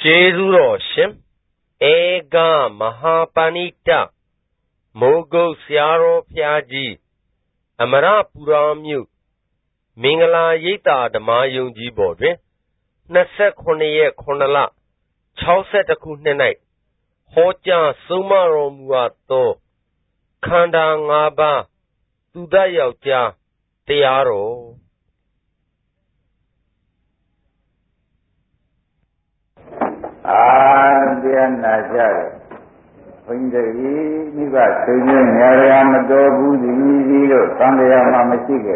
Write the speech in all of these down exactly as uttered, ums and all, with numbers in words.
Jesudo Shim Ega Mahapanita Mogo Siaro Piaji Amara Puramu Mingala Yita the Mayunji Bodre Nasek Honeye Konala Chauset Akunenai Hoja Sumaro Muato Kanda Ngaba Tudayauja Tearo Ah, dia najar. Penjadi ni bah tujuan nyara mado budi ni lo, tanda mama cikgu.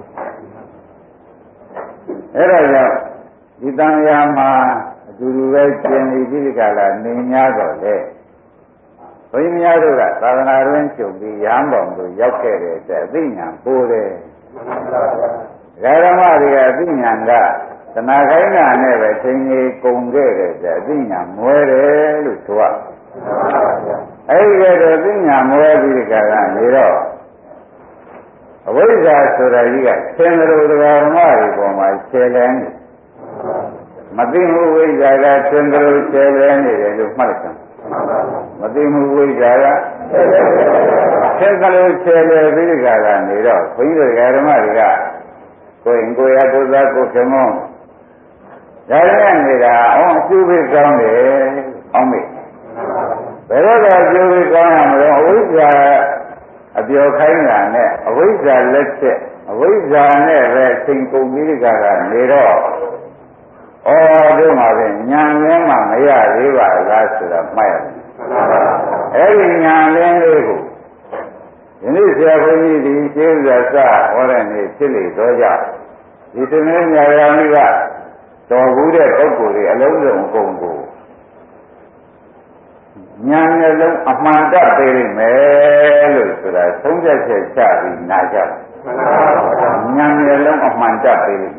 Era ya, di tanda mama dulu lagi ni di kala ni nyaga le. Kau ni nyaga lah, kalau naruan cuci jambang tu, jauh kere, jadi nyam boleh. Kalau mari ada nyangga. Tenaga ni bersenyi kongre jadi nyamuere lu tua. Ayah jadi nyamuere di kalangan jiro. Awalnya sudah juga cenderung dengan mari bomai celen. Mati muui jaga cenderung celen ini lu macam. Mati muui jaga cenderung celen di kalangan jiro. Kau ini dengan mari ka. Kau ingko ya tu dah kau semua. Jangan ni dah, orang cuba kau ni, ambil. Betul cuba kau yang mana, awalnya abiyo kainnya ni, awalnya leceh, awalnya ni bersingkung diri kagak ni ro. Oh, dia macam nyangeng mana ya, dia lah sudah main. Eh, nyangeng itu. Ini siapa ni di sini jasa orang ni cili doja. Itu ni nyangeng ni lah. Tahu dia tahu dia, lalu orang konggu. Nyanya lalu amanda beri melu sudah, sungguh secari najar. Nyanya lalu amanda beri,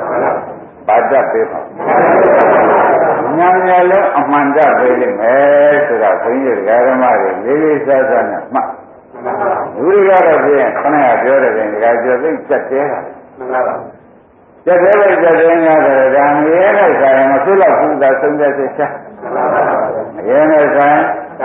baca beri. Nyanya lalu amanda beri melu sudah, sungguh garamari, lili saja mak. Dulu gara dia, kena ada orang yang kerja tu cakap. Jadi jadinya berdan ini saya masih laku dah sungguh sesah. Ini saya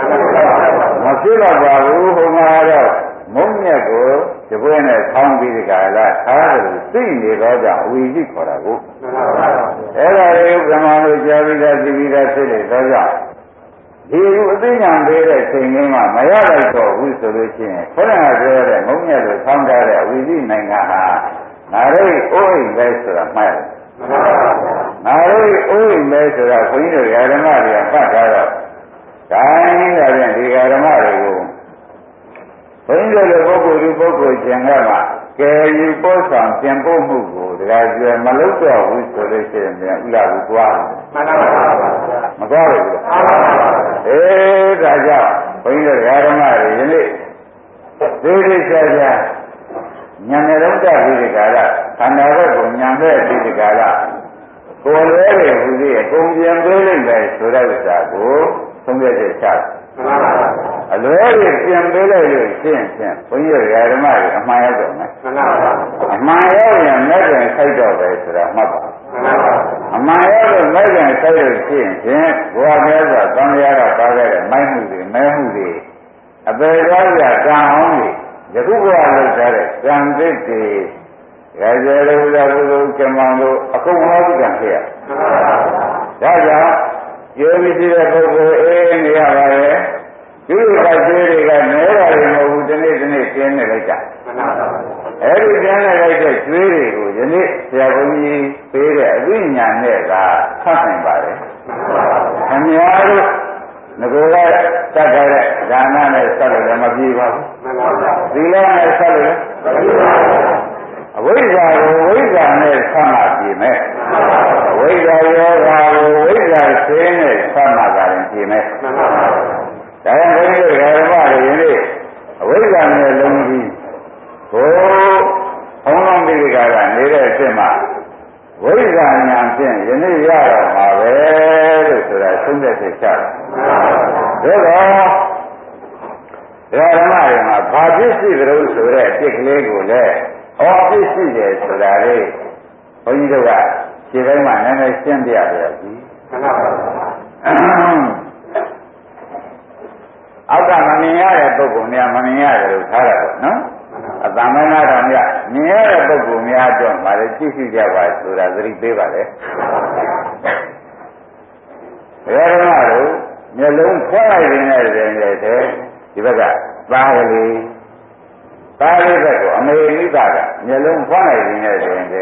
masih laku humara mungnya ko sebenarnya sambil dikala harus sini raja wujud koraku. Era itu zaman jadi jadi jadi sini raja. Dia itu yang beda sini mah maya itu wujud solusinya. Kalau ada mungnya tu sambil wujud mengaha. Nari oi mesra mai. Nari oi mesra kuni tu agama dia apa cara? Kain dia di agama itu. Kuni tu buku tu buku jenama. Kaya posang tempo buku. Dia jual malu tu aku sudah sendiri ulah buku. Macam apa? Eh raja. Kuni tu agama ini. Jadi saja. Nyamnya dah di kala, anda pun nyamnya di kala. Kalau ada budi, kemudian beli baik sudah bisa go, sungguh sesat. Kalau ada yang beli itu sian sian, punya ada mari, amaya tu, amaya yang mereka saya jawab sudah apa? Amaya tu mereka saya sian sian, gua mereka kami ada pakai, main mudi, main mudi. Apa dia kau ni? Jadi gua ada cari, sampai di raja raja itu kemana? Aku mau juga dia. Raja, dia mesti berbuat ini apa ya? Jadi raja dia mereka yang mau jadi jadi siapa lagi? Eh, siapa lagi? Jadi jadi siapa ni? Pera, ini yang mereka sampai bare. Kami ada. Negara tak ada dana ni sahaja mesti bawa. Bila ni sahaja. Wajah wajah ni sama dia. Wajah yoga wajah seni sama dengan dia. Jangan boleh kerana ini wajah ni lagi. Oh, orang dikatakan dia cuma wajah yang seni ini ya awal sudah sungguh sesat. Jadi, kerana apa? Bagi si terus sudah cikle gule, ofis si je sudah le. Kau ini juga, cikle mana ni siapa dia lagi? အောက်ကမမြင်ရတဲ့ပုဂ္ဂိုလ်များမမြင်ရတယ်လို့ထားတာပေါ့နော်အတမနာတော်များမြင်ရတဲ့ပုဂ္ဂိုလ်များတော့ဗါလေကြည့်ရှိကြပါဆိုတာသတိပေးပါလေဘယ်တော့မှလို့မျက်လုံးဖွင့်လိုက်နေတဲ့တည်းနဲ့ဒီဘက်ကသားကလေးသားလေးဘက်ကိုအမေမိသားကမျက်လုံးဖွင့်လိုက်နေတဲ့တည်းနဲ့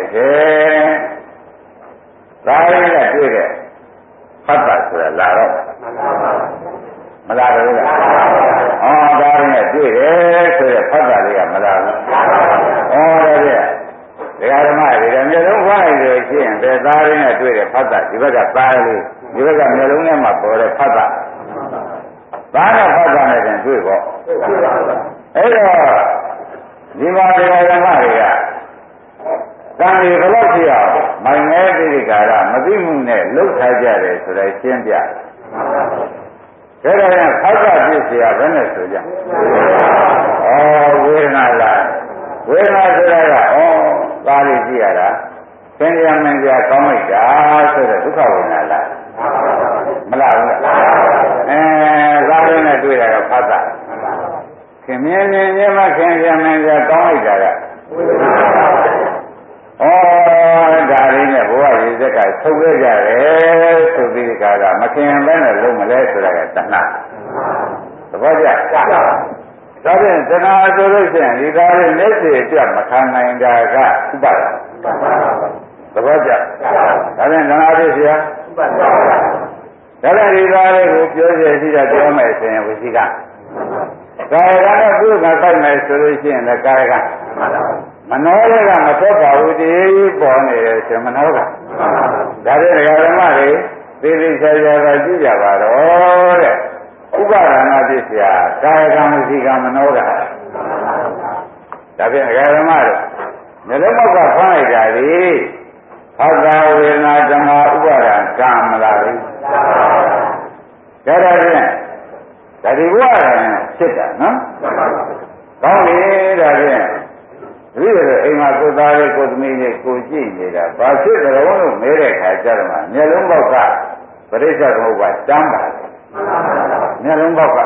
သားလေးကတွေ့တဲ့ဖတ်တာဆိုတာလာတော့မလာဘူးလား။အော်ဒါရင်းနဲ့တွေ့တယ်ဆိုရဖတ်တာလေးကမလာဘူး။အော်ဒါပြဒကာဓမ္မတွေမျက်လုံးဖွင့်လိုက်လို့ရှိရင်ဘယ်သားရင်းနဲ့တွေ့တယ်ဖတ်တာဒီဘက်ကသားလေးဒီဘက်ကမျက်လုံးထဲမှာပေါ်တဲ့ဖတ်တာသားနဲ့ဖတ်တာနဲ့တင်တွေ့ပေါ့။အဲ့တော့ဒီမှာဒကာဓမ္မတွေကတန်ရီဘလို့ဖြစ်အောင်မိုင်ငယ်တိကာရမသိမှုနဲ့လှုပ်ထားကြတယ်ဆိုတော့ရှင်းပြ။ဒါကြရင်ဖောက်ကပြည့်စရာဘယ်နဲ့ဆိုကြ။ဩဝေဒနာလားဝေဒနာဆိုတာကဩသားလေးကြည့်ရတာသင်္ကြန်မင်းပြကောင်းလိုက်တာဆိုတော့ဒုက္ခဝေဒနာလားမလားဘူးလားအဲသားလေးနဲ့တွေ့တာကဖတ်တာခင်မြင်မြင်မြင်မှခင်ဗျာမင်းပြကောင်းလိုက်တာကဝေဒနာဩဒါလေးနဲ့ဘဝရည်စက်ကထုတ်ခဲ့ကြတယ်ဆိုပြီးဒီကကမခင်ဘဲနဲ့လုံးမလဲဆိုတာကတဏှာသဘောကျဒါဖြင့်တဏှာဆိုလို့ရှိရင်ဒီသားလေးလက်စီပြမခံနိုင်တာကဥပါဒသဘောကျဒါဖြင့်တဏှာဖြစ်เสียဥပါဒဒါလည်းဒီသားလေးကိုပြောရရှိတာပြောမယ်ဆိုရင်ဝိသိကကာယကနဲ့ပုဂ္ဂိုလ်ကစိုက်မယ်ဆိုလို့ရှိရင်လည်းကာယကမနောလည်းကမထွက်ပါဘူးဒီပေါ်နေတယ်ဆိုမနောကဒါဖြင့်ဒကာဓမ္မတွေသေသေးချာချာကကြည့်ကြပါတော့တဲ့ဥပါဒနာဖြစ်เสียကာယကံဝစီကံမနောကဒါဖြင့်ဒကာဓမ္မတွေမျက်လုံးမောက်ကဖမ်းလိုက်တာဒီဟောတာဝေဒနာဓမ္မဥပါဒကံမလားဘူးဒါတော့ဖြင့်ဒါဒီဘဝကဖြစ်တာနော်ကောင်းပြီဒါဖြင့်ဒီလိုအိမ်မှာကိုယ်သားလေးကိုယ်သမီးလေးကိုကြည့်နေတာဘာဖြစ်ကြလို့လို့မဲတဲ့ခါကျတော့မှမျက်လုံးပေါက်ကပရိစ္ဆေသမုပ္ပါတမ်းပါမျက်လုံးပေါက်က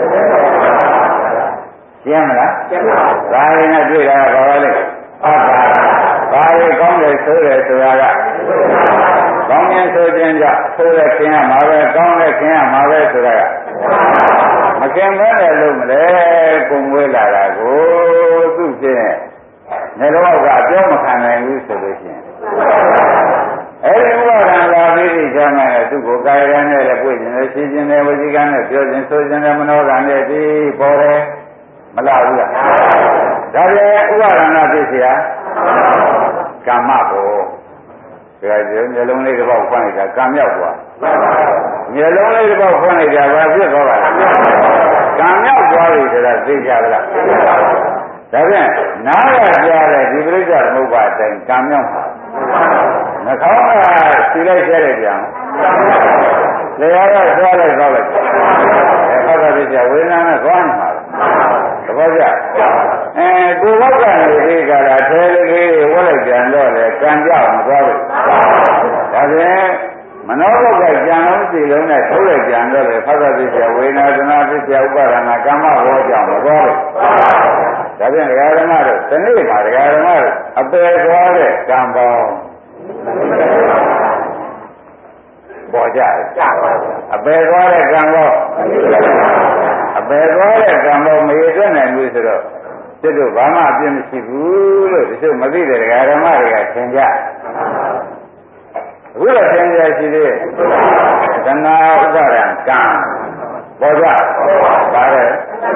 ရှင်းမလားရှင်းပါဘူးဒါရင်းနဲ့တွေ့တာကဘာလဲဟုတ်ပါဘာလေးကောင်းတယ်ဆိုတယ်ဆိုတာကကောင်းရင်ဆိုခြင်းကြောင့်ဆိုတဲ့ခင်ရမှာပဲကောင်းတဲ့ခင်ရမှာပဲဆိုတာကမကင်မဲတယ်လို့မလဲကိုမွေးလာတာကိုသူ့ဖြင့်နေတော့ကပြောမခံနိုင်ဘူးဆိုလို့ရှိရင်အဲဒီဥပါဒံလာပြီးဒီကျမ်းနဲ့သူ့ကိုကာယကံနဲ့လည်းတွေ့ခြင်းနဲ့ရှိခြင်းနဲ့ဝစီကံနဲ့ပြောခြင်းဆိုခြင်းနဲ့မနောကံနဲ့ဒီပေါ်တယ်မလားဘူးလားဒါလည်းဥပါဒနာဖြစ်เสียကာမဘောဒါကြည့်မျိုးလုံးလေးတစ်ပေါက်ဖွင့်လိုက်တာကံမြောက်သွားမျိုးလုံးလေးတစ်ပေါက်ဖွင့်လိုက်တာဘာဖြစ်သွားပါလဲကံမြောက်သွားပြီဆိုတာသိကြလားဒါဖြင့်နားရကြားတဲ့ဒီပရိစ္ဆေသမုပ္ပါအတိုင်းကံမြောက်ပါနှာခေါင်းကစီလိုက်ဆဲတယ်ပြန်လေရကသွားလိုက်သွားလိုက်အဲဟောတာပြည့်ဝေဒနာနဲ့သွားနေမှာသဘောကျအဲကိုယ်ဘောက်ကနေဒီကလာထဲလေးဝက်လိုက်ကြံတော့လေကံကြောက်မသွားဘူးဒါဖြင့်မနောဘောက်ကကြံလုံးစီလုံးနဲ့ထုတ်လိုက်ကြံတော့လေဟောတာပြည့်ဝေဒနာသနာပြည့်ဥပါဒနာကမ္မဘောကြောင့်မသွားဘူးဒါဖြင့်ဒကာဓမ္မတို့ဒီနေ့မှာဒကာဓမ္မတို့အပယ်သွားတဲ့ကံပေါင်းပေါ်ကြအပယ်သွားတဲ့ကံပေါင်းအပယ်သွားတဲ့ကံပေါင်းမရတဲ့နိုင်ဘူးဆိုတော့သူတို့ဘာမှအပြစ်မရှိဘူးလို့တချို့မသိတဲ့ဒကာဓမ္မတွေကသင်ကြအခုတော့သင်ကြရှိသေးသနာဥပါဒံကံပေါ်ကြပါတယ်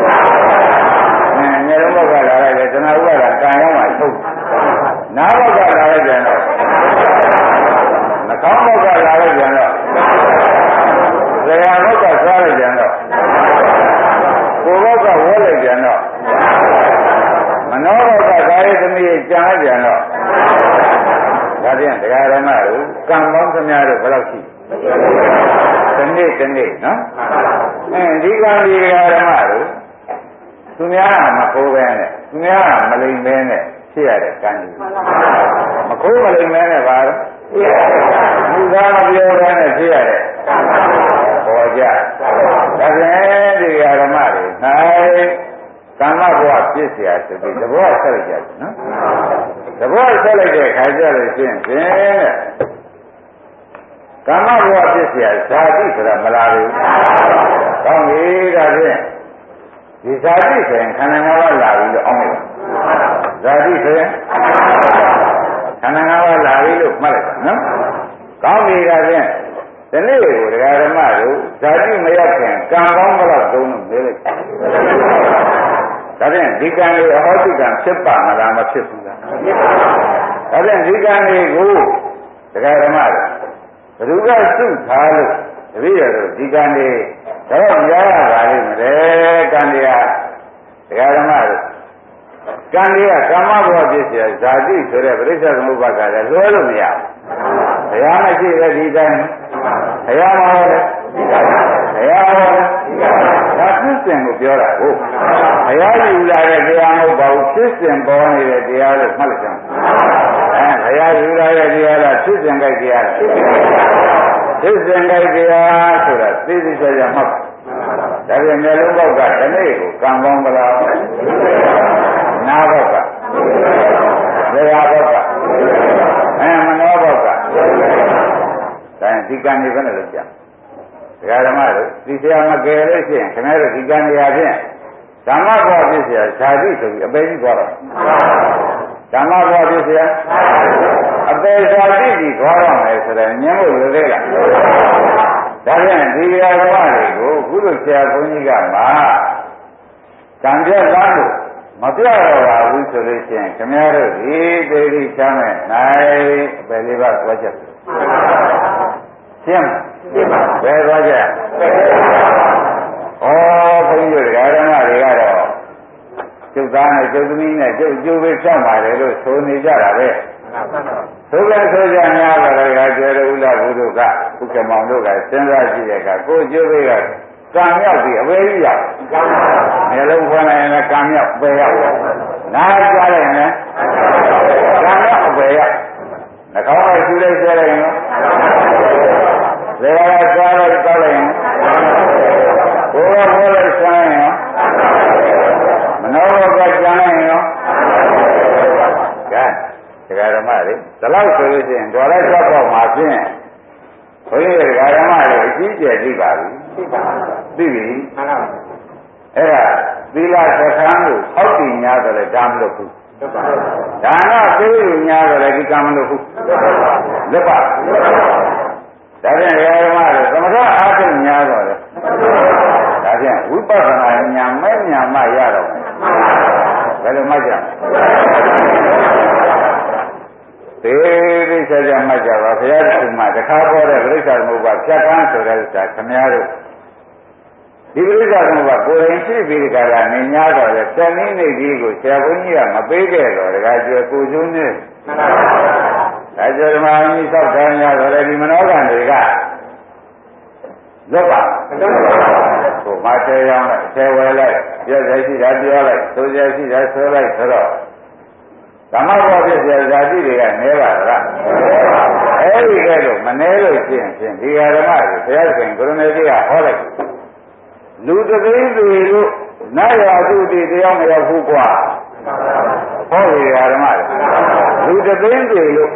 မျက်လုံးဘောက်ကလာလိုက်တယ်တဏှာဥပါဒကံရောက်မှထုတ်နားဘောက်ကလာလိုက်ပြန်တော့နှာခေါင်းဘောက်ကလာလိုက်ပြန်တော့လျှာဘောက်ကစားလိုက်ပြန်တော့ကိုယ်ဘောက်ကဝဲလိုက်ပြန်တော့မနောဘောက်ကကာယသမီးကြံလိုက်ပြန်တော့ဒါဖြင့်တရားဓမ္မတို့ကံပေါင်းသမျှတို့ဘယ်လောက်ရှိဒီနေ့ဒီနေ့နော်အဲဒီကံဒီတရားဓမ္မတို့သူများကမခိုးပဲနဲ့သူများကမလိမ်မဲနဲ့ဖြစ်ရတဲ့ကံကြီးမခိုးမလိမ်မဲနဲ့ပါတော့ဖြစ်ရတဲ့ကံမူသားမပြောပဲနဲ့ဖြစ်ရတဲ့ကံကာမဘဝပြည့်စရာဆိုပြီးတဘောဆက်လိုက်ကြတယ်နော်တဘောဆက်လိုက်တဲ့ခါကျလို့ရှိရင်ဖြင့်ကာမဘဝပြည့်စရာဇာတိဆိုတာမလာဘူး။ကောင်းပြီဒါဖြင့်ဒီဇာတိဆိုရင်ခန္ဓာငါးပါးလာပြီလို့အောင်းလိုက်ပါဇာတိဆိုရင်ခန္ဓာငါးပါးလာပြီလို့မှတ်လိုက်ပါနော်။ကောင်းပြီဒါဖြင့်ဒီနေ့ကိုဒကာဓမ္မတို့ဇာတိမရောက်ခင်ကံကောင်းဘလောက်သုံးလို့နေလိုက်ဒါဖြင့်ဒီကံလေးအဟောတိကံဖြစ်ပါမလားမဖြစ်ဘူးလားဒါဖြင့်ဒီကံလေးကိုဒကာဓမ္မတို့ဘယ်သူကစုထားလို့တပည့်ရတို့ဒီကံလေးတော့ကြားရပါလိမ့်မယ်ကံတရားဒကာဓမ္မတို့ကံလေးကကာမဘဝဖြစ်เสียဇာတိဆိုတဲ့ပရိစ္ဆေသမုပ္ပါဒ်ကလည်းလွှဲလို့မရဘူးဘုရားမရှိတဲ့ဒီတိုင်းဘုရားမဟောတယ်ဘုရားဟောတယ်ဒါဖြစ်စဉ်ကိုပြောတာကိုဘုရားယူလာတဲ့တရားမဟုတ်ပါဘူးဖြစ်စဉ်ပေါ်နေတဲ့တရားလို့မှတ်လိုက်ကြအဲဘုရားယူလာတဲ့တရားကဖြစ်စဉ်ကြိုက်တရားဖြစ်စဉ်ကြိုက်တရားဆိုတာသိသိချာချာမှတ်ဒါပြန်မျိုးလုံးပေါက်ကဒီနေ့ကိုကံပေါင်းကြလားနာဘောက်ကဘယ်ဟာဘောက်ကအဲမနောဘောက်ကဒါဒီကံနေဘယ်နဲ့လဲကြာဒကာဓမ္မတို့ဒီဆရာမကယ်လို့ရှိရင်ခင်ဗျားတို့ဒီကံနေရာဖြင့်ဓမ္မဘောဖြစ်เสียဇာတိဆိုပြီးအပေကြီးသွားတော့ဓမ္မဘောဖြစ်เสียအပေဇာတိကြီးသွားတော့မယ်ဆိုတော့ညင်းဖို့လိုသေးလားဒါဖြင့်ဒီဒကာဓမ္မတွေကိုခုလိုဆရာဘုန်းကြီးကမှကံပြတ်သားလို့မပြတော့ပါဘူးဆိုလို့ရှိရင်ခင်ဗျားတို့ဒီဒေတိချမ်းမဲ့နိုင်အပေလေးပါးသွားချက်ရှင်းဘယ်သွားကြဩဘုန်းကြီးတို့ဓမ္မတွေကတော့ကျုပ်သားနဲ့ကျုပ်သမီးနဲ့ကျုပ်ကျိုးပဲစောင့်ပါတယ်လို့ဆိုနေကြတာပဲသို့ကဲဆိုကြများပါလေကကျေရဥလဘုဒ္ဓကဥက္ကမောင်တို့ကစဉ်းစားကြည့်တဲ့အခါကိုကျိုးပဲကကံမြောက်ပြီးအဝေးကြီးရောက်မျိုးလုံးဖွင့်လိုက်ရင်လည်းကံမြောက်ပဲရောက်နားကြားလိုက်ရင်လည်းကံမြောက်ပဲရောက်နှာခေါင်းကရှူလိုက်ဆဲလိုက်ရင်လေယာစားလိုက်တောက်လိုက်ရင်ဘိုးဘိုးလိုက်ဆန်းရင်မနောဘောကကြမ်းလိုက်ရင်ကဲဒကာဓမ္မတွေဒီလောက်ဆိုလို့ရှိရင်ဒေါ်လိုက်သောက်တော့မှာဖြင့်ဘုန်းကြီးဒကာဓမ္မတွေအကြီးကျယ်သိပါပြီသိပြီမှန်ပါဘူးအဲ့ဒါသီလသက္ကံကိုအောက်တည်များဆိုလဲဒါမလို့ဘူးဒါနပေးလို့များဆိုလဲဒီကံမလို့ဘူးလက်ပါဒါဖြင့်ဓမ္မတို့သမထအားဖြင့်များတော့တယ်ဒါဖြင့်ဝိပဿနာဉာဏ်မဲ့ဉာဏ်မှရတော့ဘယ်လိုမှကြသေသေးချာချာမှတ်ကြပါဘုရားရှင်မှာတခါပေါ်တဲ့ပြိဿသမုပ္ပါဖြတ်ခန်းဆိုတဲ့ဥစ္စာခမည်းတော်ဒီပြိဿသမုပ္ပါကိုယ်ရင်ရှိပြီးဒီကရာနေများတော့လေတဏှိနေကြီးကိုဆရာဘုန်းကြီးကမပေးခဲ့တော့တခါကျွယ်ကိုကျိုးနေဒါကြောင့်ဓမ္မကြီးသောက်ခံရတော့လေဒီမနောကံတွေကလွတ်ပါဟိုမတဲရောင်းလိုက်ဆဲဝဲလိုက်ပြောရရှိတာပြောလိုက်ဆိုရရှိတာဆိုလိုက်ဆိုတော့ဓမ္မဘောဖြစ်เสียဇာတိတွေကနေပါလားအဲ့ဒီကဲလို့မနေလို့ရှိရင်ဖြင့်ဒီဓမ္မတွေဘုရားရှင်ကိုရမေကြီးကဟောလိုက်လူတသိန်းတွေလို့နတ်ရာသူတွေတရားမရောက်ဘူးကွာဟောဒီဓမ္မတွေလူတသိန်းတွေလို့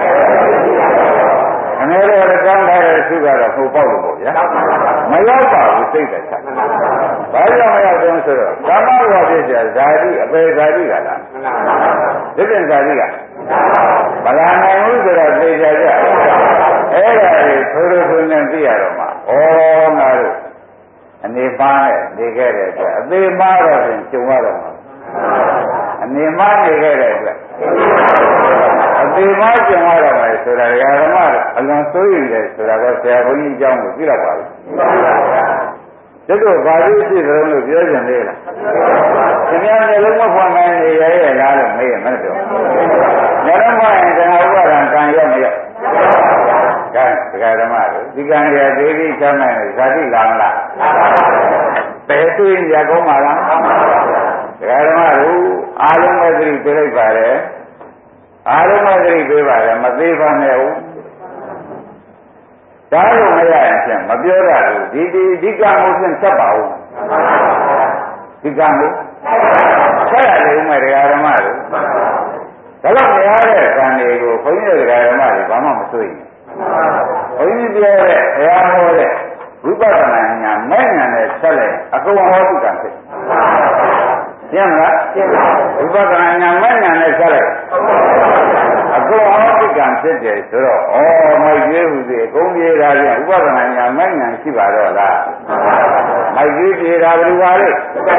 အနေနဲ့ရကမ်းထားတဲ့သူကတော့ဟိုပေါက်လို့ပေါ့ဗျာမရောက်ပါဘူးစိတ်သက်သာဘာကြောင့်မရောက်တော့ဆိုတော့ဓမ္မဘောဖြစ်เสียဇာတိအပေဇာတိကလားဒီပြင်ဇာတိကမလာနိုင်ဘူးဆိုတော့သိကြကြအဲ့ဒါတွေထိုးထိုးထိုးနဲ့သိရတော့မှာဩငါတို့အနေပါနဲ့နေခဲ့တဲ့အတွက်အသေးပါတော့ပြင်ကျုံရတော့မှာအနေမနေခဲ့တဲ့အတွက်အသေးမကျင်ရတော့မယ်ဆိုတာဓမ္မအလွန်စိုးရိမ်တယ်ဆိုတာကဆရာဘုန်းကြီးအကြောင်းကိုသိရပါဘူး။တို့တို့ဘာလို့ရှိသလဲလို့ပြောကြတယ်လား။ဒီများမျိုးလုံးမဖွင့်နိုင်နေရရဲ့လားလို့မေးရမယ်တော့။ညလုံးမရင်တဏှာဥပါဒံကံရောက်မရောက်။ကဲဒကာဓမ္မတို့ဒီကံရသေးသေးချမ်းနိုင်ဇာတိလာမလား။ဘယ်သိရင်ရကောင်းပါလား။ဒကာဓမ္မတို့အားလုံးပဲသိပြလိုက်ပါလေ။အားလုံးပဲသိပေးပါလေမသေးပါနဲ့ဦး။ဒါလို့မရရင်ဖြင့်မပြောရဘူးဒီဒီဒီကံကိုဖြင့်ဆက်ပါဦးဒီကံကိုဆက်ရတယ်ဦးမယ်တရားဓမ္မတို့ဒါတော့မရတဲ့ကံတွေကိုဘုန်းကြီးတို့တရားဓမ္မတွေဘာမှမစိုးရင်ဘုန်းကြီးပြောတဲ့ဘုရားဟောတဲ့ဝိပဿနာဉာဏ်မဲ့ဉာဏ်နဲ့ဆက်လိုက်အကုန်ဟောတုကံဖြစ်ရှင်းမလားရှင်းပါဝိပဿနာဉာဏ်မဲ့ဉာဏ်နဲ့ဆက်လိုက်အကုန်ဟောတုကံဖြစ်တယ်ဆိုတော့ဩမိုက်ကြီးဟူသည်အကုန်ပြေတာပြန်ဝိပဿနာဉာဏ်မဲ့ဉာဏ်ရှိပါတော့လားမိုက်ကြီးပြေတာဘယ်လိုပါလဲ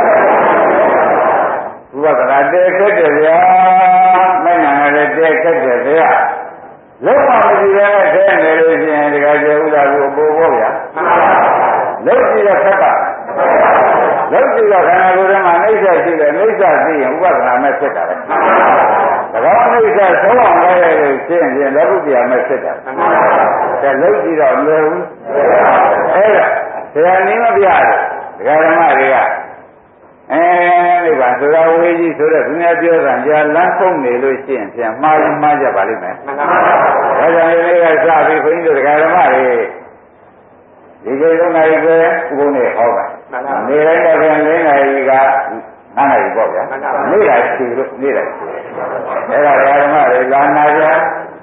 ဝိပဿနာတည်းခက်တယ်ဗျာမဲ့ဉာဏ်လည်းတည်းခက်တယ်ဗျာလုံးဝမကြည့်ရတဲ့ခဲနေလို့ရှိရင်ဒီကကျေဥဒ္ဒါကိုပို့ဖို့ဗျာလုံးကြည့်တော့ခက်ပါလုံးကြည့်တော့ခန္ဓာကိုယ်ထဲမှာအိဋ္ဌရှိတယ်အိဋ္ဌသိရင်ဥပဒနာမဲ့ဖြစ်တာပဲဒါကြောင့်အိဋ္ဌဆုံးအောင်လဲလို့ရှင်းရင်လောကုတ္တရာမဲ့ဖြစ်တာဒါလုံးကြည့်တော့မလွယ်ဘူးအဲ့ဒါဆရာနည်းမပြတယ်ဒကာဓမ္မတွေကအဲနိဗ္ဗာန်ဆိုတာဝေကြီးဆိုတော့သူများပြောတာကြာလမ်းဆုံးနေလို့ရှိရင်ပြန်မှားရင်မှားကြပါလိမ့်မယ်။ဒါကြောင့်ဒီနေ့ကစပြီးခွင်းတို့တရားဓမ္မတွေဒီကိစ္စနာရီကိုဥပုံနဲ့ဟောပါ။နေတိုင်းတော့ပြန်လင်းနာရီကနားနာရီပေါ့ဗျာ။နေ့တိုင်းရှိလို့နေ့တိုင်းရှိ။အဲဒါတရားဓမ္မတွေလာနာကြ။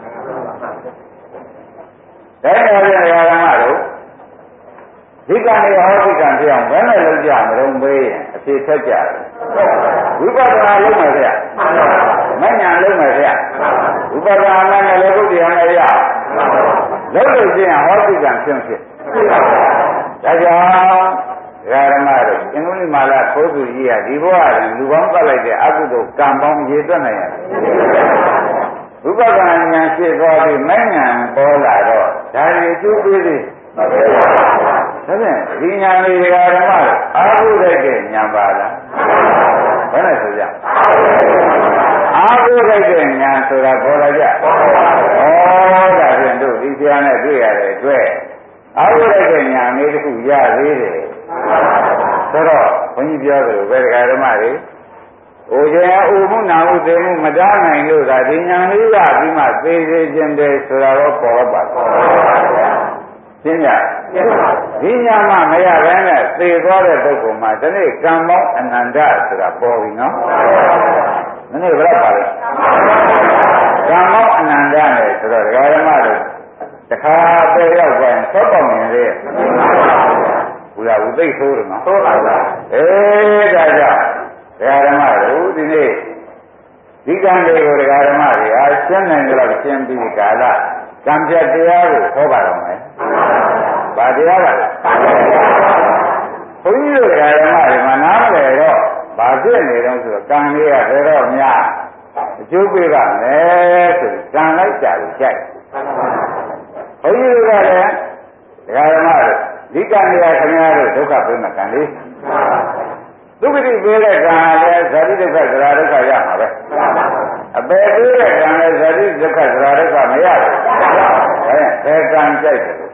ဒါကြောင့်တရားဓမ္မတို့ဒီကံတွေဟောဒီကံပြောင်းဘယ်နဲ့လုပ်ကြမလို့မေးရင်အဖြေထွက်ကြတယ်ဝိပဿနာလုပ်မယ်ဗျမဉ္ဇဏ်လုပ်မယ်ဗျဝိပဿနာနဲ့လည်းဘုရားနဲ့ရလုပ်လို့ရှိရင်ဟောဒီကံဖြစ်ဖြစ်ဒါကြောင့်ဓမ္မတို့အင်္ဂလိပ်မာလာခိုးသူကြီးကဒီဘဝကလူပေါင်းပတ်လိုက်တဲ့အကုသိုလ်ကံပေါင်းရေတွက်နိုင်ရတယ်ဝိပဿနာဉာဏ်ရှိသွားပြီးမဉ္ဇဏ်ပေါ်လာတော့ဒါကြီးကျိုးပေးသေးဒါဖြင့်ဒီညာလေးဓမ္မတွေအာဟုတဲ့ဉာဏ်ပါလားဘယ်နဲ့ဆိုကြအာဟုတဲ့ဉာဏ်ဆိုတာခေါ်လာကြဩဒါဖြင့်တို့ဒီဆရာနဲ့တွေ့ရတဲ့အတွက်အာဟုတဲ့ဉာဏ်လေးတစ်ခုရသေးတယ်ဆိုတော့ဘုန်းကြီးပြောသလိုပဲဓမ္မတွေအိုခြင်းအိုမှုနာမှုသိမှုမတားနိုင်လို့သာဒီညာလေးရပြီးမှသေသေးခြင်းတယ်ဆိုတာတော့ပေါ်ပါရှင်းကြဒီညာမှမရဘဲနဲ့သေသွားတဲ့ပုဂ္ဂိုလ်မှာဒီနေ့ကံမောင်းအနန္တဆိုတာပေါ်ပြီနော်ဒီနေ့ဘယ်တော့ပါလဲကံမောင်းအနန္တနဲ့ဆိုတော့ဒကာဓမ္မတို့တခါပဲရောက်သွားရင်သောက်ပေါက်နေလေဘုရားဝိသိဆိုးတယ်နော်သိုးပါလားအေးဒါကြောင့်ဒကာဓမ္မတို့ဒီနေ့ဒီကံတွေကိုဒကာဓမ္မတွေအားရှင်းနိုင်ကြလို့ရှင်းပြီးကာလကံပြတရားကိုဟောပါတော့မယ်။ဘာတရားပါလဲ။ဘုန်းကြီးတို့ဓမ္မတွေမှာနားမလဲတော့ဘာဖြစ်နေတော့ဆိုတော့ကံလေးကဘယ်တော့မှအကျိုးပေးပါမယ်ဆိုပြီးကံလိုက်ကြလို့ကြိုက်။ဘုန်းကြီးတို့ကလည်းဓမ္မတွေဒီကံတွေကခင်ဗျားတို့ဒုက္ခပေးမှကံလေး။ဒုက္ခတိပေးတဲ့ကံလည်းဇာတိဒုက္ခဇရာဒုက္ခရမှာပဲ။အပေပေးတဲ့ကံလည်းဇာတိဒုက္ခဇရာဒုက္ခမရဘူး။အဲဘယ်ကံကြိုက်တယ်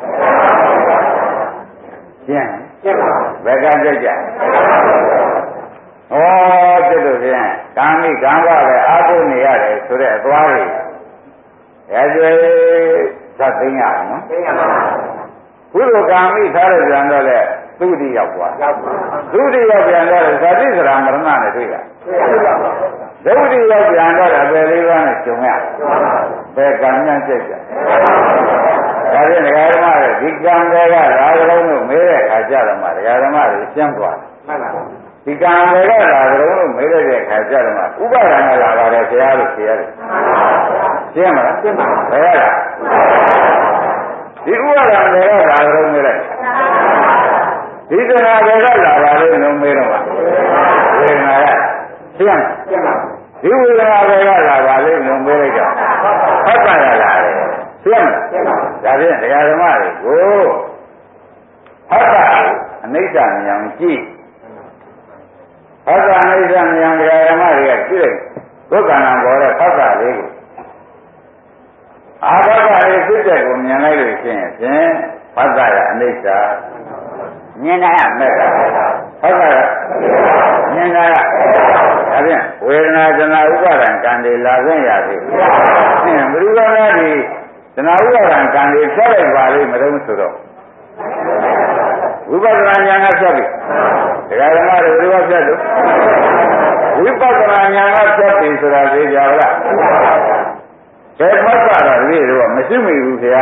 ရှင်းရှင်းပါဘယ်ကံကြိုက်ကြဩတဲ့လို့ဖြင့်ကာမိကံကပဲအာထုနေရတယ်ဆိုတဲ့အသွားတွေရဲကျွေးသတ်သိမ်းရအောင်နော်သိမ်းရပါဘူးဘုလိုကာမိထားတဲ့ပြန်တော့လေသုတိရောက်သွားသုတိရောက်ပြန်တော့ဇာတိစရာမရဏနဲ့တွေ့ရဒုတိယပြန်တော့အပေလေးပါးနဲ့ကျုံရဘယ်ကံညာကြိုက်ကြဒါဖြင့်ဒကာဓမ္မတွေဒီကံတွေကရာဇလုံးလို့မေးတဲ့အခါကျတော့မှဒကာဓမ္မတွေရှင်းသွားဒီကံတွေကရာဇလုံးလို့မေးတဲ့အခါကျတော့မှဥပါဒဏ်ကလာပါတယ်ဆရာတို့ဆရာတို့ရှင်းမလားရှင်းပါဘယ်ရဒီဥပါဒဏ်တွေကရာဇလုံးမေးလိုက်ဒီတဏှာတွေကလာပါလေလို့မေးတော့မှဝေဒနာရရှင်းရှင်းပါဒီဝေဒနာတွေကလာပါလေလို့မေးလိုက်တော့ဟုတ်ပါရဲ့လားရှင်းရှင်းပါဒါဖြင့်တရားဓမ္မတွေကိုဟုတ်တာအနိစ္စဉာဏ်ကြည့်ဟုတ်တာအနိစ္စဉာဏ်တရားဓမ္မတွေကကြည့်လိုက်ဒုက္ခနာပေါ်တဲ့ဟုတ်တာလေးကိုအာဘကလေးဖြစ်တဲ့ကိုမြင်လိုက်လို့ရှိရင်ဖြင့်ဟုတ်တာကအနိစ္စမြင်တာကမဲ့တာဟုတ်တာမြင်တာကဒါဖြင့်ဝေဒနာတဏှာဥပါဒံကံတွေလာခွင့်ရပြီဖြင့်ဘုရားနာဒီတဏှာဥပါဒံကံတွေဖြတ်လိုက်ပါလိမ့်မလို့ဆိုတော့ဝိပဿနာဉာဏ်ကဖြတ်ပြီဒကာဓမ္မတွေဘယ်လိုဖြတ်လို့ဝဝိပဿနာဉာဏ်ကဖြတ်ပြီဆိုတာသိကြလားဘယ်မှတော့ဒီလိုမရှိမိဘူးခင်ဗျာ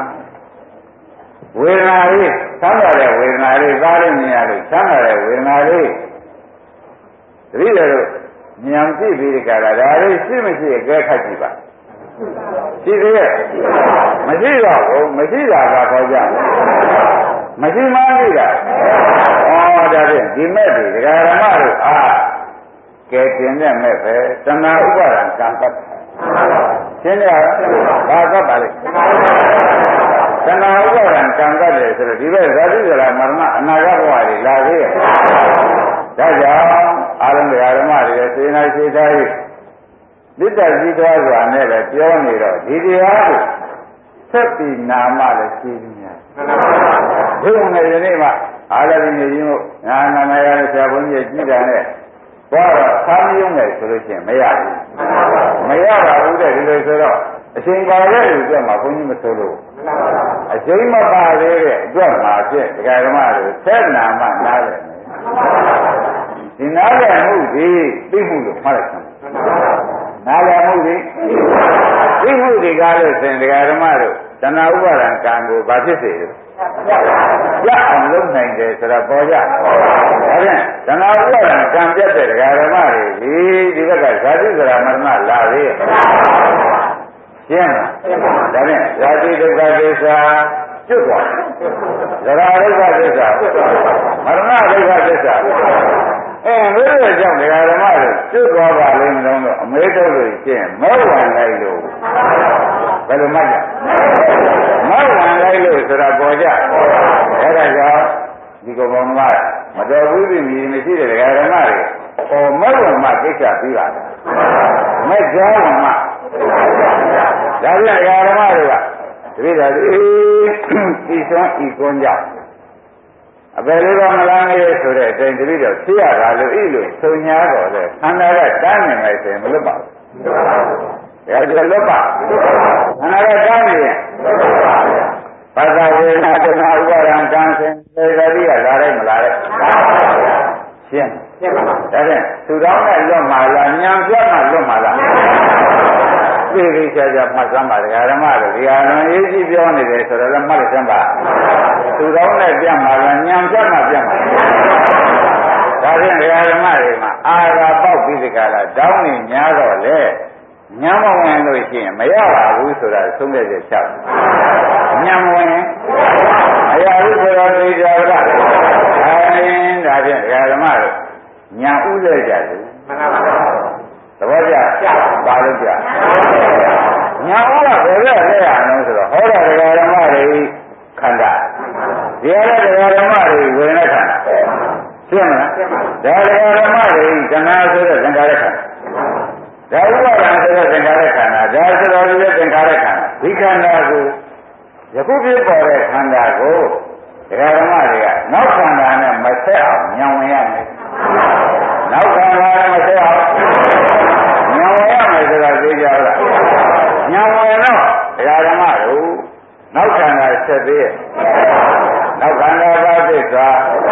ဝေဒနာလေးသမ်းရတဲ့ဝေဒနာလေးသားရမြင်ရလို့သမ်းရတဲ့ဝေဒနာလေးတတိယတို့ဉာဏ်ကြည့်ပြီးဒီကရာဒါလေးရှိမရှိအကဲခတ်ကြည့်ပါရှိသေးရဲ့မရှိတော့ဘူးမရှိတာကခေါ်ကြမရှိမှန်းသိတာဩဒါဖြင့်ဒီမဲ့တွေဒကာရမတို့အားကဲတင်တဲ့မဲ့ပဲတဏှာဥပါဒံကံပတ်ရှင်းရဘာကပ်ပါလိမ့်တဏှာဥပါဒံကံကပ်တယ်ဆိုတော့ဒီဘက်ဇာတိဇရာမရဏအနာဂတ်ဘဝတွေလာသေးရဲ့ဒါကြောင့်အာရုံတရားဓမ္မတွေစေနာရှိသား၍လစ်တကြီးသွားစွာနဲ့လည်းပြောနေတော့ဒီတရားကိုဆက်ပြီးနာမလည်းရှိနေတယ်ဘုရားငယ်ဒီနေ့မှအာရတိနေရင်ကိုငါနာမရတဲ့ဆရာဘုန်းကြီးကြည့်တာနဲ့သွားတော့သာမယုံတယ်ဆိုလို့ရှိရင်မရဘူးမရပါဘူးတဲ့ဒီလိုဆိုတော့အချိန်ပါတဲ့လူကမှဘုန်းကြီးမဆိုလို့အချိန်မပါသေးတဲ့အတွက်မှာဖြစ်ဒကာဓမ္မတွေဆက်နာမနားတယ်ဒီနားလည်မှုဒီသိမှုလို့မှတ်လိုက်တယ်နားလည်မှုဒီသိမှုဒီကားလို့ဆိုရင်ဒကာဓမ္မတို့တဏှာဥပါဒံကံကိုဘာဖြစ်စေလဲရအောင်လုပ်နိုင်တယ်ဆိုတော့ပေါ်ကြဒါဖြင့်တဏှာဥပါဒံကံပြတ်တဲ့ဒကာဓမ္မတွေဒီဒီဘက်ကဇာတိဇရာမရဏလာသေးရဲ့ရှင်းလားဒါဖြင့်ဇာတိဒုက္ခသစ္စာကျွတ်သွားဇရာဒုက္ခသစ္စာမရဏဒုက္ခသစ္စာအဲဘယ်လိုကြောင့်ဒကာဓမ္မတွေကျွတ်သွားပါလိမ့်မလို့အမေတို့လို့ရှင်းမောဝင်လိုက်လို့ဘယ်လိုမှတ်ကြမောဝင်လိုက်လို့ဆိုတာပေါ်ကြအဲဒါကြောင့်ဒီကောင်ကောင်ကမတော်ဘူးပြီမြည်မရှိတဲ့ဒကာဓမ္မတွေဟောမောဝင်မှကိစ္စပြီးပါလားမဲ့ကြောင်းမှဒါပြန်ဒကာဓမ္မတွေကတပည့်တော်ဒီဤစွမ်းဤကွန်းကြောင့်အပယ်လေးပါးမလားငယ်ဆိုတဲ့အတိုင်းတပည့်တော်ဖြစ်ရတာလို့ဤလို့သုံညာတော်လေခန္ဓာကတန်းနေမယ်ဆိုရင်မလွတ်ပါဘူး။ဒါကြလွတ်ပါခန္ဓာကတန်းနေရင်ဘာသာဝေနာတနာဥပါဒံကံစဉ်သေဂတိကလာလိုက်မလားတဲ့ရှင်းရှင်းပါဒါဖြင့်သူတော်နဲ့လွတ်မှာလားညံပြတ်မှလွတ်မှာလားသိသိချာချာမှတ်စမ်းပါဒကာဓမ္မတို့ဒီဟာလုံးရေးကြည့်ပြောနေတယ်ဆိုတော့လည်းမှတ်လိုက်စမ်းပါသူတော်နဲ့ပြတ်မှာလားညံပြတ်မှပြတ်မှာဒါဖြင့်ဒကာဓမ္မတွေမှာအာရာပေါက်ပြီးဒီကလာတောင်းနေများတော့လေညံမဝင်လို့ရှိရင်မရပါဘူးဆိုတာသုံးတဲ့ချက်ချညံမဝင်မရဘူးဆိုတော့သိကြလားအဲဒါဖြင့်ဒကာဓမ္မတို့ညံဥလဲကြတယ်မှန်ပါပါသဘောကျပါလို့ကြညာဟောတာဘယ်လိုလဲရအောင်ဆိုတော့ဟောတာဒကာဓမ္မတွေခန္ဓာဒီရတဲ့ဒကာဓမ္မတွေဝေဒနာခန္ဓာရှင်းမလားဒါဒကာဓမ္မတွေဇဏဆိုတဲ့သင်္ခါရခန္ဓာဒါဥပါဒံဆိုတဲ့သင်္ခါရခန္ဓာဒါဆိုတော်ရဲ့သင်္ခါရခန္ဓာဒီခန္ဓာကိုယခုဖြစ်ပေါ်တဲ့ခန္ဓာကိုဒကာဓမ္မတွေကနောက်ခန္ဓာနဲ့မဆက်အောင်ညံဝင်ရမယ်နောက်ခန္ဓာနဲ့မဆက်အောင်ညံဝင်ရမယ်ဆိုတာသိကြလားညံဝင်တော့ဒကာဓမ္မတို့နောက်ခန္ဓာဆက်သေးရဲ့နောက်ခန္ဓာပါသစ္စာ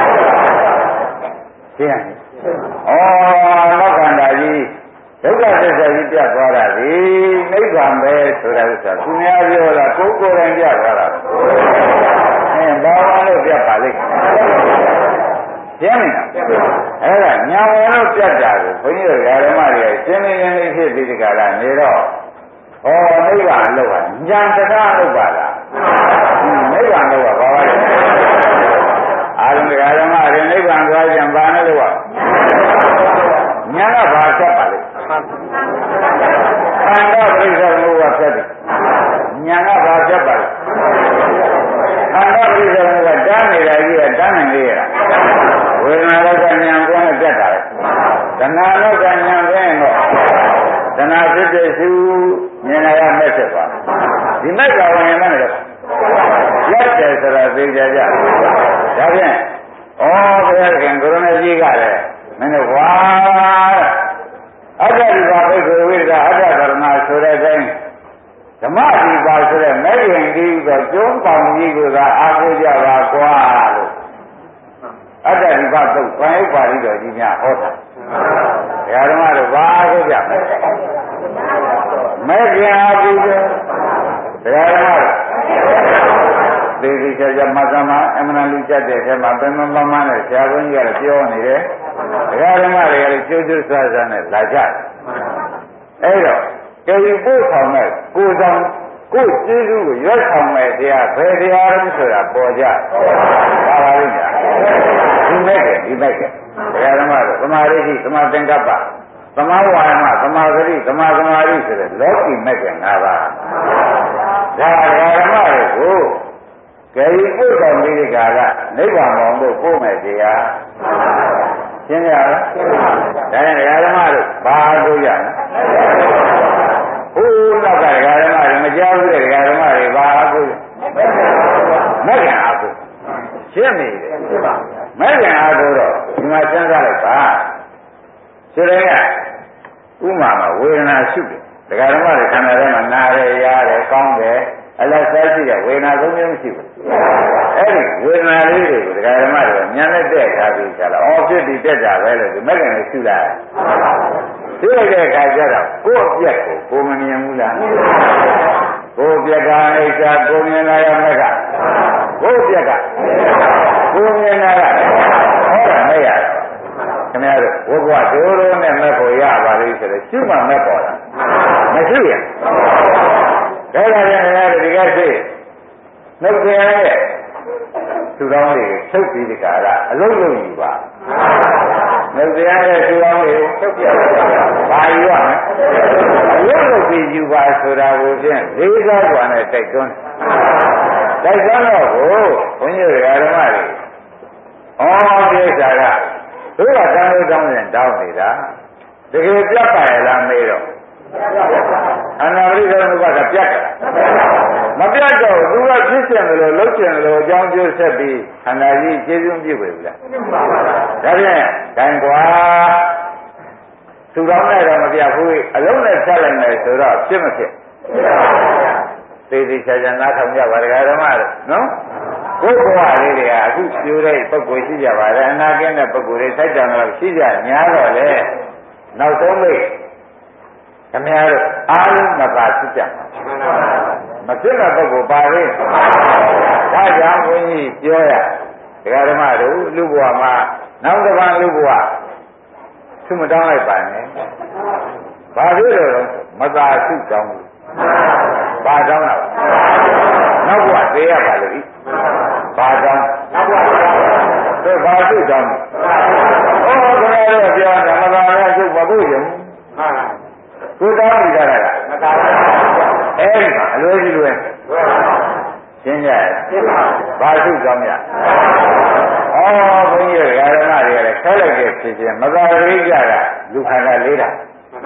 ရှင်းဩနောက်ခန္ဓာကြီးဒုက္ခသစ္စာကြီးပြတ်သွားတာဒီနိဗ္ဗာန်ပဲဆိုတာဥစ္စာသူများပြောတာကိုယ်ကိုယ်တိုင်ပြတ်သွားတာအဲဘာလို့ပြတ်ပါလိမ့်ရှင်းမလားအဲ့ဒါညာဝင်လို့ပြတ်တာကိုဘုန်းကြီးတို့ဓမ္မတွေကရှင်းနေနေဖြစ်ပြီးဒီကလာနေတော့ဟောနိဗ္ဗာန်လို့ကညာတကားလို့ပါလားနိဗ္ဗာန်လို့ကဘာပါလဲအာရုံဓမ္မတွေနိဗ္ဗာန်သွားကြံပါနဲ့လို့ကညာကဘာချက်ပါလဲခန္ဓာပရိစ္ဆေမှုကဖြစ်တယ်ညာကဘာချက်ပါလဲခန္ဓာပရိစ္ဆေမှုကတန်းနေတာကြီးကတန်းနေလေရတာဝေဒနာလောကဉာဏ်ကိုနဲ့တက်တာလေတဏှာလောကဉာဏ်ကိုရင်တော့တဏှာဖြစ်တဲ့သူမြင်လာရမဲ့ဖြစ်သွားဒီမဲ့ကဝင်ရင်လည်းရက်တယ်ဆိုတာသိကြကြဒါဖြင့်ဩဘုရားခင်ကိုရမကြီးကလည်းမင်းတို့ဝါအတ္တဒီပါဘိက္ခဝိဒကအတ္တကရဏဆိုတဲ့အတိုင်းဓမ္မဒီပါဆိုတဲ့မဲ့ခင်ကြီးကကျုံးပေါင်ကြီးကအာကိုကြပါကွာလို့အတ္တဒီပါသုတ်ပိုင်းပါဠိတော်ကြီးများဟောတာဓမ္မတို့ဘာကိုကြမဲခင်အားပြုကြဓမ္မတို့ဒီဒီကျကျမသမအမှန်လူချက်တဲ့ထဲမှာပင်မမမနဲ့ဆရာဘုန်းကြီးကပြောနေတယ်ဓမ္မတွေကလည်းကျိုးကျိုးဆဆနဲ့လာကြအဲ့တော့ကျေယူပို့ဆောင်မဲ့ကိုယ်ဆောင်ကိုယ်ကျေးဇူးကိုရွတ်ဆောင်မဲ့တရားဘယ်တရားလဲဆိုတာပေါ်ကြပါပါလိမ့်မယ်ဒီမဲ့ဒီမဲ့ဓမ္မတို့သမာဓိရှိသမာသင်္ကပ္ပသမာဝါယမသမာသတိသမာသမာဓိဆိုတဲ့လောကီမဲ့က၅ပါးဒါဓမ္မတွေကိုကျေယူပို့ဆောင်ပြီးဒီကကနိဗ္ဗာန်မောင်တို့ပို့မဲ့တရားရှင်းရလားဒါနဲ့ဓမ္မတို့ဘာလို့ရလဲဟိုးနောက်ကဓမ္မတွေမကြောက်ဘူးတဲ့ဓမ္မတွေဘာအကုမဲ့ကအာကုရှင်းနေတယ်မဲ့ကအာကုတော့ဒီမှာစဉ်းစားလိုက်ပါဆိုတဲ့ကဥမာမှာဝေဒနာရှုတယ်ဓမ္မတွေခန္ဓာထဲမှာနားရဲရတယ်ကောင်းတယ်အလတ်စားရှိတဲ့ဝေဒနာသုံးမျိုးမရှိဘူးအဲ့ဒီဝေဒနာလေးတွေကိုဓမ္မတွေညံနဲ့တက်ထားပြီးကြလားအော်ဖြစ်ပြီးတက်တာပဲလို့ဒီမဲ့ကနဲ့ရှုလိုက်ဒီလိုတဲ့အခါကျတော့ကိုယ့်အပြက်ကိုကိုမမြင်ဘူးလားကိုယ်ပြက်ကအိစ္ဆာကိုမြင်လာရမဲ့ကကိုယ်ပြက်ကကိုမြင်လာရဟောတာမဲ့ရခင်ဗျားတို့ဝဘဝဒိုးရိုးနဲ့မဲ့ဖို့ရပါလိမ့်ဆိုတော့ရှုမှမဲ့ပေါ်တာမရှိရဒါကြရင်လည်းဒီကရှိနှုတ်ပြန်ရဲ့သူတော်တွေထုတ်ပြီးဒီကရအလုံးလုံးယူပါနှုတ်ပြန်ရဲ့သူတော်တွေထုတ်ပြပါယူရမယ်အလုံးလုံးပြီးယူပါဆိုတာကိုဖြင့်လေးစားစွာနဲ့တိုက်တွန်းတိုက်တွန်းတော့ကိုဘုန်းကြီးဓမ္မတွေဩဒီဥစ္စာကတို့ကတန်းလို့တောင်းရင်တောင်းနေတာတကယ်ပြတ်ပါရဲ့လားမေးတော့အနာရိကနုပါကပြတ်ကြလားမပြတ်တော့သူကဖြစ်ချင်တယ်လို့လှုပ်ချင်တယ်လို့အကြောင်းကျိုးဆက်ပြီးခန္ဓာကြီးကျေစုံပြည့်ပြီလားဒါဖြင့်ဂိုင်ကွာသူတော်နဲ့တော့မပြတ်ဘူးအလုံးနဲ့ဆက်လိုက်မယ်ဆိုတော့ဖြစ်မဖြစ်သေသေးချာချာနားထောင်ကြပါဒကာဓမ္မတို့နော်ကိုယ်ဘဝလေးတွေကအခုပြိုတဲ့ပုဂ္ဂိုလ်ရှိကြပါတယ်အနာကင်းတဲ့ပုဂ္ဂိုလ်တွေထိုက်တန်တော့ရှိကြညာတော့လေနောက်ဆုံးလေးခင်ဗျားတို့အားလုံးမပါဖြစ်ကြမဖြစ်တဲ့ပုဂ္ဂိုလ်ပါလေဒါကြောင့်ဘုန်းကြီးပြောရဒကာဓမ္မတို့လူဘဝမှာနောက်တစ်ပါးလူဘဝသူမတောင်းလိုက်ပါနဲ့ဘာဖြစ်လို့လဲမသာစုတောင်းဘူးဘာတောင်းတာနောက်ဘဝသိရပါလို့ဤဘာတောင်းနောက်ဘဝသိဘာစုတောင်းဩခင်ဗျားတို့ပြောဓမ္မသာနဲ့စုမဖို့ရင်ကိုတောင်းနေကြတာကမသာဘူးအဲ့ဒီမှာအလွယ်ကြီးလွယ်ရှင်းကြရဲ့ဘာစုတောင်းရဩဘုန်းကြီးဓမ္မတွေကလည်းခဲလိုက်တဲ့ဖြစ်ချင်းမသာသေးကြတာလူခန္ဓာလေးတာ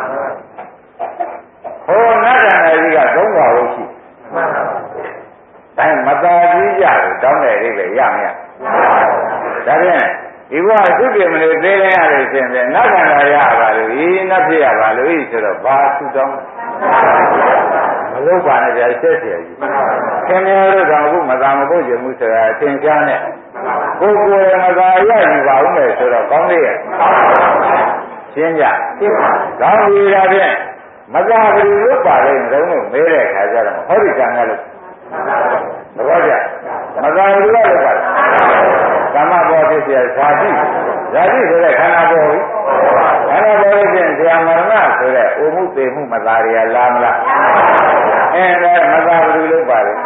ဟိုနတ်ခန္ဓာကြီးကသုံးပါးလို့ရှိဒါမသာသေးကြတယ်တောင်းတယ်လေးပဲရမရဒါဖြင့်ဒီဘဝသုတေမလို့သေးရင်ရတယ်ရှင်ပဲနတ်ခန္ဓာရပါလို့ဤနတ်ဖြစ်ရပါလို့ဤဆိုတော့ဘာသူတောင်းမလုပ်ပါနဲ့ကြာဆက်เสียကြီးခင်ဗျားတို့ကအခုမသာမပုတ်ချင်ဘူးဆိုတာအသင်ချားနဲ့ကိုယ်ကိုယ်မသာရယူပါဦးမယ်ဆိုတော့ကောင်းသေးရဲ့ရှင်းကြကောင်းပြီဒါဖြင့်မသာဘူးလို့ပါလိမ့်မယ်လို့မဲတဲ့ခါကျတော့ဟောဒီကံကလို့သဘောကျမသာဘူးလို့ပါကာမဘောဖြစ်เสียဇာတိဇာတိဆိုတဲ့ခန္ဓာပေါ်ဘူးခန္ဓာပေါ်လို့ချင်းဆရာမရဏဆိုတဲ့အိုမှုသေမှုမသာရလာမလားအဲဒါမသာဘူးလို့ပါလေ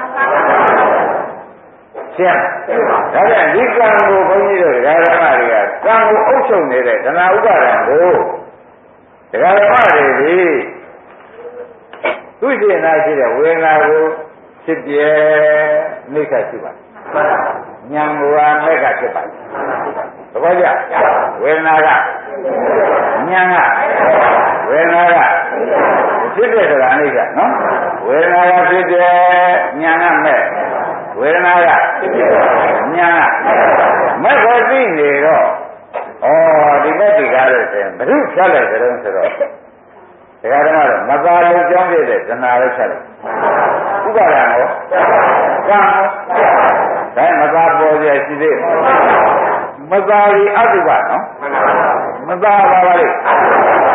ရှင်းဒါပြန်ဒီကံကိုဘုန်းကြီးတို့ဒကာဓမ္မတွေကကံကိုအုပ်ချုပ်နေတဲ့ဓနာဥပါဒံကိုဒကာဓမ္မတွေဒီသူရှိနေရှိတဲ့ဝေဒနာကိုဖြစ်ပြဲမိခတ်ရှိပါဉာဏ်ကိုအမဲ့ကဖြစ်ပါသဘောကျဝေဒနာကဉာဏ်ကဝေဒနာကဖြစ်ပြဆိုတာအနိစ္စနော်ဝေဒနာကဖြစ်ပြဲဉာဏ်ကမဲ့ဝေဒနာကညာမဲ့ဖို့သိနေတော့ဩဒီမဲ့ဒီကားလို့ဆိုရင်ဘုရုဖြတ်လိုက်ကြတော့ဆိုတော့ဒကာဓမ္မတော့မသာလို့ကြောင်းပြတဲ့ဇနာလေးဖြတ်လိုက်ဥပါဒံရောကံဒါမသာပေါ်ရရှိသေးမသာရီအတုပနော်မသာပါပါလေ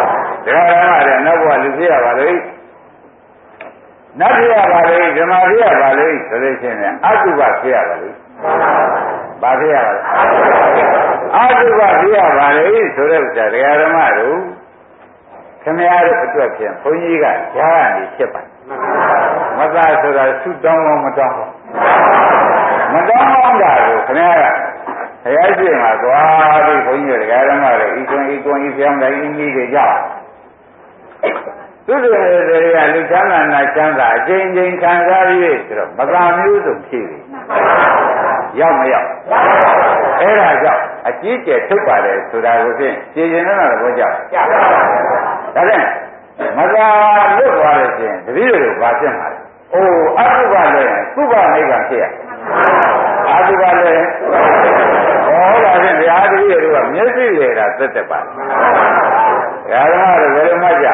ဒါကမှလည်းနောက်ဘဝလူဖြစ်ရပါလိမ့်နတ်ဖြစ်ရပါလိမ့်ဓမ္မဖြစ်ရပါလိမ့်ဆိုလို့ရှိရင်အတုပဖြစ်ရပါလိမ့်ဘာဖြစ်ရပါလဲအတုပဖြစ်ရပါလိမ့်ဆိုတဲ့ဥစ္စာတရားဓမ္မတို့ခင်ဗျားတို့အတွက်ဖြင့်ဘုန်းကြီးကကြားရနေဖြစ်ပါမသာဆိုတာဆုတောင်းမတောင်းဘူးမတောင်းတာကိုခင်ဗျားကဘုရားရှင်မှာသွားပြီးဘုန်းကြီးတရားဓမ္မတွေဤသွင်းဤသွင်းဤပြောင်းတိုင်းဤနည်းတွေကြောင့်သူတို့တွေကလူချမ်းသာနာချမ်းသာအချိန်ချင်းခံစားပြီးဆိုတော့မသာမျိုးစုံဖြစ်ပြီရောက်မရောက်အဲ့ဒါကြောင့်အကြီးကျယ်ထုတ်ပါတယ်ဆိုတာကိုဖြင့်ရှင်းရှင်းလင်းလင်းတော့ကြောက်ဒါဖြင့်မသာလွတ်သွားလို့ရှိရင်တပည့်တို့ဘာဖြစ်မှာလဲအိုးအတုပလည်းသုဘနိဗ္ဗာန်ဖြစ်ရအတုပလည်းဟောလာဖြင့်ဘုရားတပည့်တို့ကမျက်စိလေတာသက်သက်ပါဒါဓမ္မတို့ဘယ်လိုမှကြ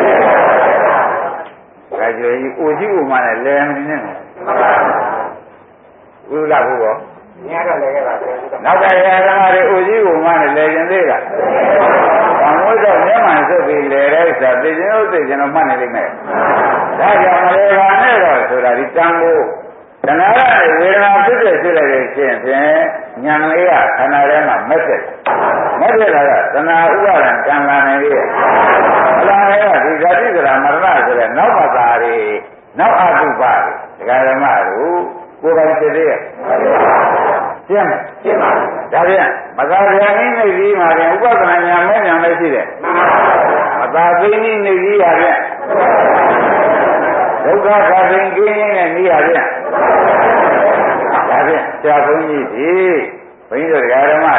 ဒါကြွေကြီးအိုကြီးဥမာနဲ့လဲမနေနဲ့ဥလာဘူးကောညတော့လဲခဲ့ပါပဲနောက်ကရဓမ္မတွေအိုကြီးဥမာနဲ့လဲခြင်းသေးလားဘာမို့တော့မျက်မှန်စုပ်ပြီးလဲတဲ့ဆိုသိခြင်းဥသိခြင်းတော့မှတ်နေလိမ့်မယ်ဒါကြောင့်မလဲပါနဲ့တော့ဆိုတာဒီတန်ကိုတဏှာရဝေဒနာဖြစ်ဖြစ်ဖြစ်လိုက်လို့ရှိရင်ဖြင့်ဉာဏ်လေးကခန္ဓာထဲမှာမက်ဆက်မက်ဆက်လာကတဏှာဥပါဒံကံလာနေရဲ့အလားတူဒီဇာတိကရာမရဏဆိုတဲ့နောက်ပါတာတွေနောက်အတုပါတွေဒကာဓမ္မတို့ကိုယ်ပိုင်ဖြစ်သေးရဲ့ရှင်းရှင်းပါဒါပြန်မသာပြန်နေနေပြီးမှပြန်ဥပဒနာညာမဲ့ညာမဲ့ရှိတယ်မသာသိနေနေပြီးရပြန်ဒုက္ခခါသိင်ကင်းနေတဲ့နေရာပြန်ဒါဖြင့်ဆရာဘုန်းကြီးဒီဘုန်းကြီးတို့ဓမ္မတွေဟာ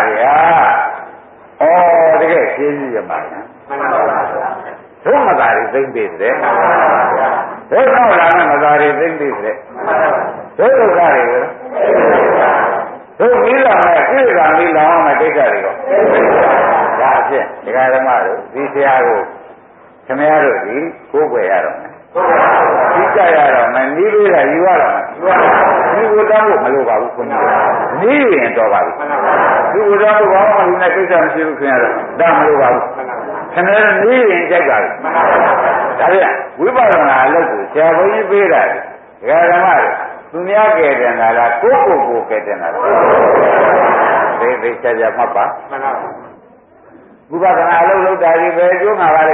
ဩတကယ်ရှင်းကြည့်ရမှာနော်ဒုမသာတွေသိမ့်ပြီတဲ့ဒုက္ခလာတဲ့မသာတွေသိမ့်ပြီတဲ့ဒုဒုက္ခတွေကိုဒုပြီးလာမဲ့ပြည့်စုံပြီးလောင်းမဲ့ဒိဋ္ဌတွေကိုဒါဖြင့်ဓမ္မတို့ဒီဆရာကိုခမရတို့ဒီကိုယ်ွယ်ရတော့မယ်ဒီကြရတော့မနီးလေးကယူရတော့ဒီကိုတောင်းဖို့မလိုပါဘူးခွန်ကြီးနီးရင်တော်ပါပြီဒီကိုတောင်းဖို့ဘာမှမလုပ်နဲ့ကိစ္စမရှိဘူးခင်ဗျာဒါမလိုပါဘူးခင်ဗျာနီးရင်ကြိုက်ပါပြီဒါပြန်ဝိပဿနာအလုပ်ကိုဆရာဘုန်းကြီးပေးတာဒကာဓမ္မတွေသူများကဲတင်တာလားကိုယ့်ကိုယ်ကိုကဲတင်တာလားသိသိချာချာမှတ်ပါမှန်ပါဝိပဿနာအလုပ်လုပ်တာဒီပဲကျိုးမှာပါလေ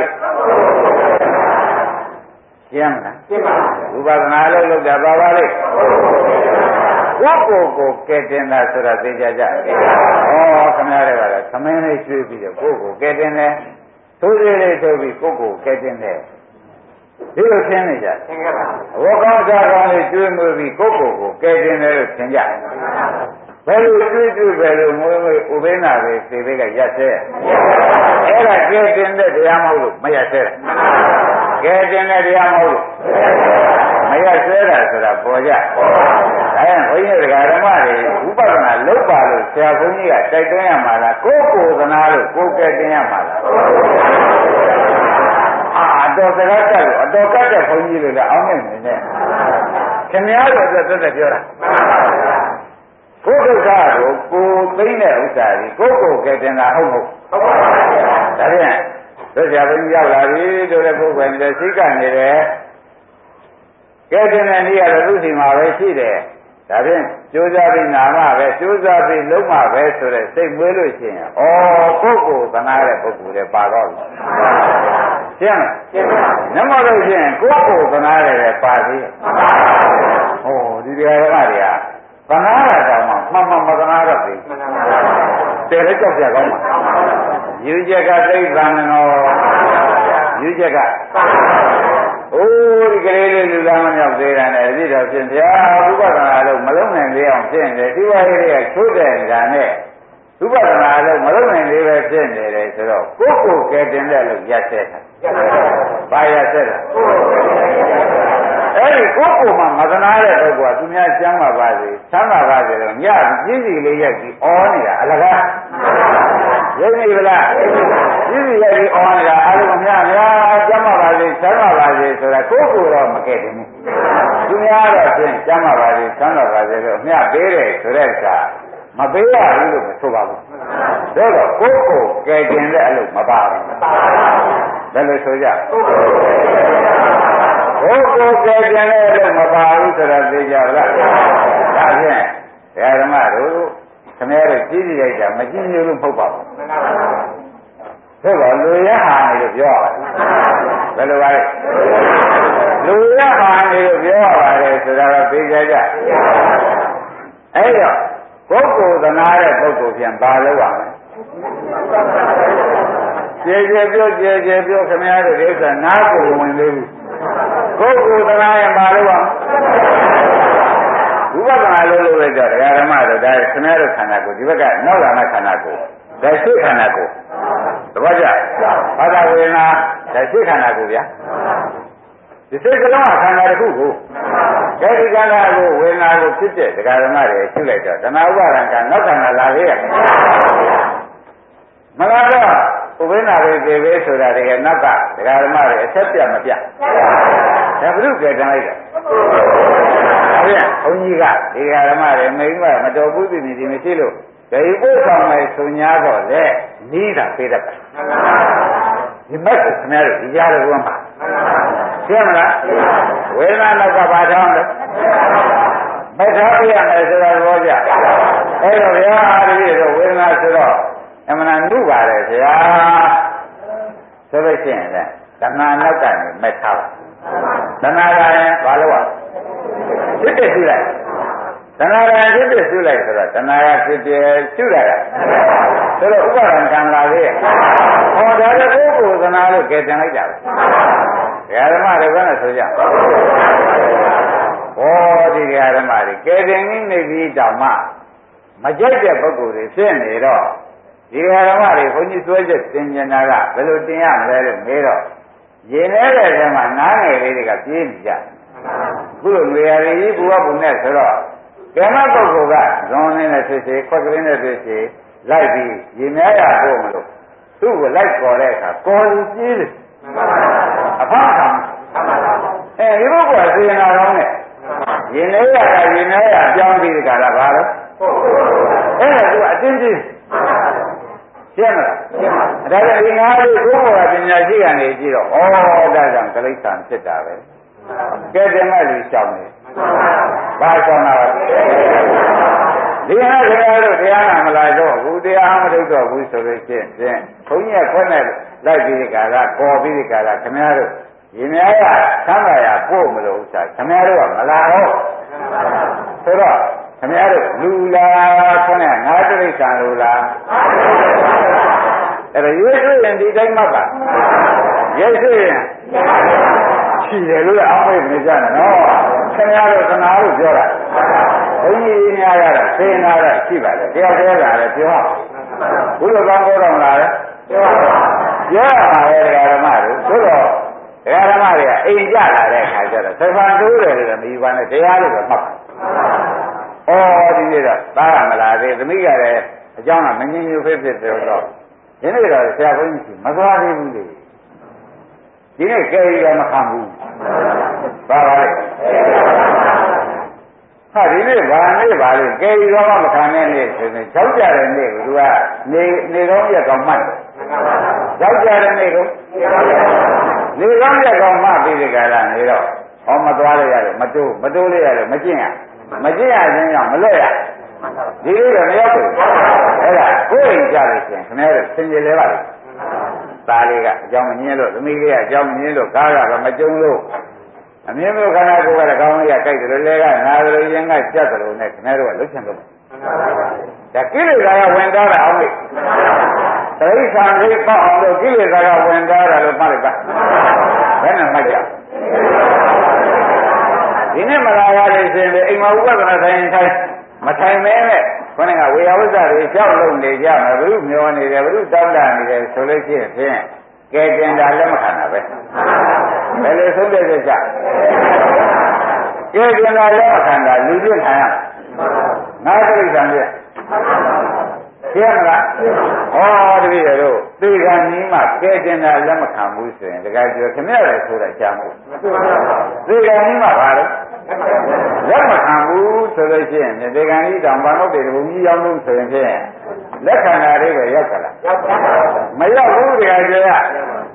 ရှင်းမလားရှင်းပါဝိပဿနာအလုပ်လုပ်တာပါပါလေကိုယ့်ကိုယ်ကိုကဲတင်တာဆိုတာသိကြကြဩခင်ဗျားတွေကလည်းသမင်းလေးကျွေးပြီးတော့ကိုယ့်ကိုကဲတင်တယ်သိုးသေးလေးထုတ်ပြီးကိုယ့်ကိုကဲတင်တယ်ဒီလိုရှင်းနေကြရှင်းကြပါဝေကောင်းစားကောင်းလေးကျွေးမွေးပြီးကိုယ့်ကိုယ်ကိုကဲတင်တယ်လို့ရှင်းကြဘယ်လိုကျွေးကျွေးပဲလို့မွေးမွေးဥပိ္ပနာပဲသေသေးကရက်ဆဲအဲ့ဒါကဲတင်တဲ့တရားမဟုတ်လို့မရက်ဆဲကဲတင်တဲ့တရားမဟုတ်လို့မရက်ဆဲတာဆိုတာပေါ်ကြဒါရင်ဘုန်းကြီးတရားဓမ္မတွေဥပဒနာလုပ်ပါလို့ဆရာဘုန်းကြီးကတိုက်တွန်းရမှာလားကိုယ်ကိုယ်သနာလို့ကိုယ်ကဲတင်ရမှာလားအာအတော်စကားတက်လို့အတော်ကတ်တဲ့ဘုန်းကြီးတွေလည်းအောင်းနေနေတယ်ခင်ဗျားတို့အတွက်သက်သက်ပြောတာကိုယ်ဒုက္ခကိုကိုယ်သိတဲ့ဥစ္စာကြီးကိုယ်ကိုယ်ကဲတင်တာဟုတ်မဟုတ်ဟုတ်ပါဘူးဒါဖြင့်တို့ဆရာဘုန်းကြီးရောက်လာပြီတို့လည်းပုဂ္ဂိုလ်တွေစိတ်ကနေတယ်ကဲတင်တဲ့နေ့ကတော့သူ့စီမှာပဲရှိတယ်ဒါဖြင့်ကြိုးစားပြီးနာမပဲကြိုးစားပြီးလုံးမပဲဆိုတဲ့စိတ်မွေးလို့ရှိရင်ဩပုဂ္ဂိုလ်သနာတဲ့ပုဂ္ဂိုလ်တွေပါတော့ပြီရှင်းလားရှင်းပါနမလို့ရှိရင်ကိုယ်ကိုယ်သနာတယ်ပါသေးတယ်ဟောဒီတရားဓမ္မတွေကသနာတာတောင်မှမှန်မှန်မသနာတော့ဘူးတယ်လည်းကြောက်ကြကောင်းပါယူချက်ကသိသံတော်ယူချက်ကအိုးဒီကလေးလေးလူသားမမြောက်သေးတာနဲ့အပြည့်တော်ဖြင့်ဗျာဥပဒနာလို့မလုံးနိုင်သေးအောင်ဖြစ်နေတယ်ဒီဝါရေးတွေကချိုးတဲ့နေတာနဲ့ဥပဒနာလို့မလုံးနိုင်သေးပဲဖြစ်နေတယ်ဆိုတော့ကိုယ့်ကိုယ်ကဲတင်တဲ့လို့ရက်တဲ့တာဘာရက်တဲ့တာအဲ့ဒီကိုယ့်ကိုယ်မှာမသနာတဲ့ပုဂ္ဂိုလ်ကသူများကျမ်းပါပါစေသမ်းပါပါစေတော့ညပြည့်စီလေးရက်ကြီးအော်နေတာအလကားရုပ်နေဗလားပြည့်စီရက်ကြီးအော်နေတာအားလုံးများများကျမ်းပါပါစေသမ်းပါပါစေဆိုတာကိုယ့်ကိုယ်တော့မကဲတင်ဘူးသူများတော့ဖြင့်ကျမ်းပါပါစေသမ်းပါပါစေလို့အမျှပေးတယ်ဆိုတဲ့အခါမပေးရဘူးလို့မဆိုပါဘူးဒါတော့ကိုယ့်ကိုယ်ကဲတင်တဲ့အလုပ်မပါဘူးဘယ်လိုဆိုကြဘုကိုယ်ကဲပြန်တဲ့လို့မပါဘူးဆိုတော့သိကြလားဒါဖြင့်ဓမ္မတို့ခင်ဗျားတို့ကြည့်ကြည့်လိုက်တာမကြည့်လို့မဟုတ်ပါဘူးဆိုတော့လူရဟာနေလို့ပြောဘယ်လိုပါလဲလူရဟာနေလို့ပြောပါတယ်ဆိုတော့သိကြကြအဲ့တော့ပုဂ္ဂိုလ်သနာတဲ့ပုဂ္ဂိုလ်ပြန်ပါလို့ပါမယ်ကျေကျေပြောကျေကျေပြောခင်ဗျားတို့ဒီဥစ္စာနားကိုဝင်သေးဘူးပုဂ္ဂိုလ်သနာရင်ပါလို့ပါဝိပဿနာလို့လို့လိုက်တော့ဓမ္မတို့ဒါခင်ဗျားတို့ခန္ဓာကိုယ်ဒီဘက်ကနောက်လာတဲ့ခန္ဓာကိုယ်ဒါရှိခန္ဓာကိုယ်သဘောကျဘာသာဝေဒနာဒါရှိခန္ဓာကိုယ်ဗျာဒီစိတ်ကလုံးခန္ဓာတစ်ခုကိုဒါဒီခန္ဓာကိုဝေဒနာကိုဖြစ်တဲ့ဓမ္မတွေရှုလိုက်တော့ဓမ္မဥပါဒံကနောက်ခန္ဓာလာသေးရဲ့မလားတော့ဥပိ္ပနာတွေသေပဲဆိုတာတကယ်နောက်ကဓမ္မတွေအဆက်ပြမပြဒါဘုရုကဲတန်းလိုက်တာဟုတ်ရဲ့ဘုန်းကြီးကဒီဓမ္မတွေမိမမတော်ဘူးသိနေဒီမရှိလို့ဒီပို့ဆောင်မယ်ဆို냐တော့လေနီးတာပေးတတ်တာဒီမဲ့ကိုခင်ဗျားတို့ဒီကြားလို့ဘုရားမှာရှင်းမလားဝေဒနာနောက်ကဘာထောင်းလဲမထားပြရမယ်ဆိုတာသဘောကျအဲ့တော့ဗျာအားဒီတော့ဝေဒနာဆိုတော့အမှန်တန်လူပါတယ်ဆရာဆိုလို့ရှိရင်လည်းတဏှာနောက်ကနေမထားပါတဏှာကရင်ဘာလို့อ่ะဖြစ်တဲ့ရှိလိုက်တဏှာကဖြစ်တဲ့ရှိလိုက်ဆိုတော့တဏှာကဖြစ်တဲ့ရှိလိုက်တာဆိုတော့ဥပါဒံကံလာသေးရဲ့ဟောဒါလည်းပုဂ္ဂိုလ်သနာလို့ကဲတင်လိုက်တာပဲဓမ္မတွေကလည်းဆိုကြဟောဒီဓမ္မတွေကဲတင်နေနေပြီးတောင်မှမကြိုက်တဲ့ပုဂ္ဂိုလ်တွေဖြစ်နေတော့ဒီဓမ္မတွေဘုန်းကြီးဆွဲချက်တင်ကျင်တာကဘယ်လိုတင်ရမလဲလို့မေးတော့ရင်နေတဲ့ထဲမှာနားငယ်လေးတွေကပြေးနေကြခုလိုနေရာကြီးဘူဝဘုံနဲ့ဆိုတော့ဓမ္မပုဂ္ဂိုလ်ကဇွန်နဲ့ဖြစ်စေခွက်ကလေးနဲ့ဖြစ်စေလိုက်ပြီးရင်များရဖို့မလို့သူ့ကိုလိုက်ပေါ်တဲ့အခါကော်လူပြေးတယ်အဖောက်ခံအဲဒီပုဂ္ဂိုလ်ကစေနာကောင်းနဲ့ရင်လေးရတာရင်များရပြောင်းပြီးကြတာဘာလို့အဲ့ဒါသူအတင်းတင်းရှင်းမလားရှင်းပါဒါကြောင့်ဒီငါးလေးဘုရားပညာရှိကနေကြည့်တော့ဩဒါကြောင့်ကလိစ္ဆာဖြစ်တာပဲကဲတင်မဲ့လူရှောင်းနေဘာရှောင်းတာလဲဒီဟာကလည်းတော့တရားနာမလာတော့ဘူးတရားမထုတ်တော့ဘူးဆိုလို့ရှိရင်ဖြင့်ဘုန်းကြီးကခွက်နဲ့လိုက်ပြီးဒီကလာပေါ်ပြီးဒီကလာခင်ဗျားတို့ရင်များရသမ်းပါရပို့မလို့ဥစ္စာခင်ဗျားတို့ကမလာတော့ဆိုတော့ခင်ဗျားတို့လူလားခွနဲ့ငါးတိရစ္ဆာန်လူလားအဲ့ဒါရွေးရွေးရင်ဒီတိုင်းမှတ်ပါရွေးရွေးရင်ရှိတယ်လို့အောင်းမေ့နေကြတယ်နော်ခင်ဗျားတို့သနာလို့ပြောတာဘုန်းကြီးများရတာစေနာတာရှိပါလေတယောက်တည်းလာတယ်ပြောဘုလိုကောင်းကောတော်လာတယ်ပြောပြောရမှာလေဓမ္မတို့ဆိုတော့ဓမ္မတွေကအိမ်ကြလာတဲ့အခါကျတော့သဖန်တိုးတယ်လို့မယူပါနဲ့တရားလို့တော့မှတ်ပါဩဒီနေ့တော့သားရမလားသေးသမီးကလည်းအเจ้าကမငြင်းညူဖြစ်ဖြစ်ဆိုတော့ဒီနေ့တော့ဆရာဘုန်းကြီးမသွားသေးဘူးလေဒီနေ့ကဲရီလည်းမခံဘူးပါပါလေဟာဒီနေ့ဗာနေ့ပါလေကဲရီတော့မခံတဲ့နေ့ဆိုရင်ကြောက်ကြတဲ့နေ့ကသူကနေနေတော့ရက်ကောင်မှတ်ကြောက်ကြတဲ့နေ့ကိုနေတော့ရက်ကောင်မှတ်ပြီးဒီကရနေတော့ဟောမသွားရရတယ်မတိုးမတိုးရရတယ်မကျင့်ရမကျင့်ရခြင်းကြောင့်မလွတ်ရဒီလိုတော့မရောက်ဘူးအဲ့ဒါကိုယ်ရင်ကြလို့ရှိရင်ခင်ဗျားတို့သင်ကြလဲပါလိမ့်သားလေးကအကြောင်းမငင်းလို့သမီးလေးကအကြောင်းမငင်းလို့ကားကတော့မကြုံလို့အမြင်မျိုးခန္ဓာကိုယ်ကတော့ကောင်းလေးကကြိုက်တယ်လို့လဲကနာတယ်လို့ရင်ကကြက်တယ်လို့နဲ့ခင်ဗျားတို့ကလွတ်ချင်လို့ဒါကိလေသာကဝင်သားတာအောင်လေတိရစ္ဆာန်လေးပေါ့အောင်လို့ကိလေသာကဝင်သားတာလို့မှတ်လိုက်ပါဘယ်နဲ့မှတ်ကြဒီနေ့မလာရလို့ရှင်လေအိမ်မှာဥပဒနာဆိုင်ဆိုင်မထိုင်မဲနဲ့ခொနဲ့ကဝေယဝိဇ္ဇတွေကြောက်လုံနေကြမှာဘုရုမျောနေတယ်ဘုရုတောင်းတနေတယ်ဆိုလို့ရှိရင်ဖြင့်ကဲတင်တာလက်မခံတာပဲဘယ်လိုဆုံးတဲ့ကြကဲတင်တာလက်မခံတာလူပြည့်ခံရငါတိရစ္ဆာန်ပြည့်ရှင်းမလားဟောတပည့်တို့သေကံကြီးမှကဲတင်တာလက်မခံဘူးဆိုရင်တခါကျော်ခမရလည်းဆိုတာရှားမို့သေကံကြီးမှပါလေလက်မခံဘူးဆိုလို့ရှိရင်သေကံကြီးတောင်ဘာလို့တည်းဘုံကြီးရောက်လို့ဆိုရင်ဖြင့်လက်ခံတာလေးပဲရောက်ကြလားမရောက်ဘူးတခါကျော်ရ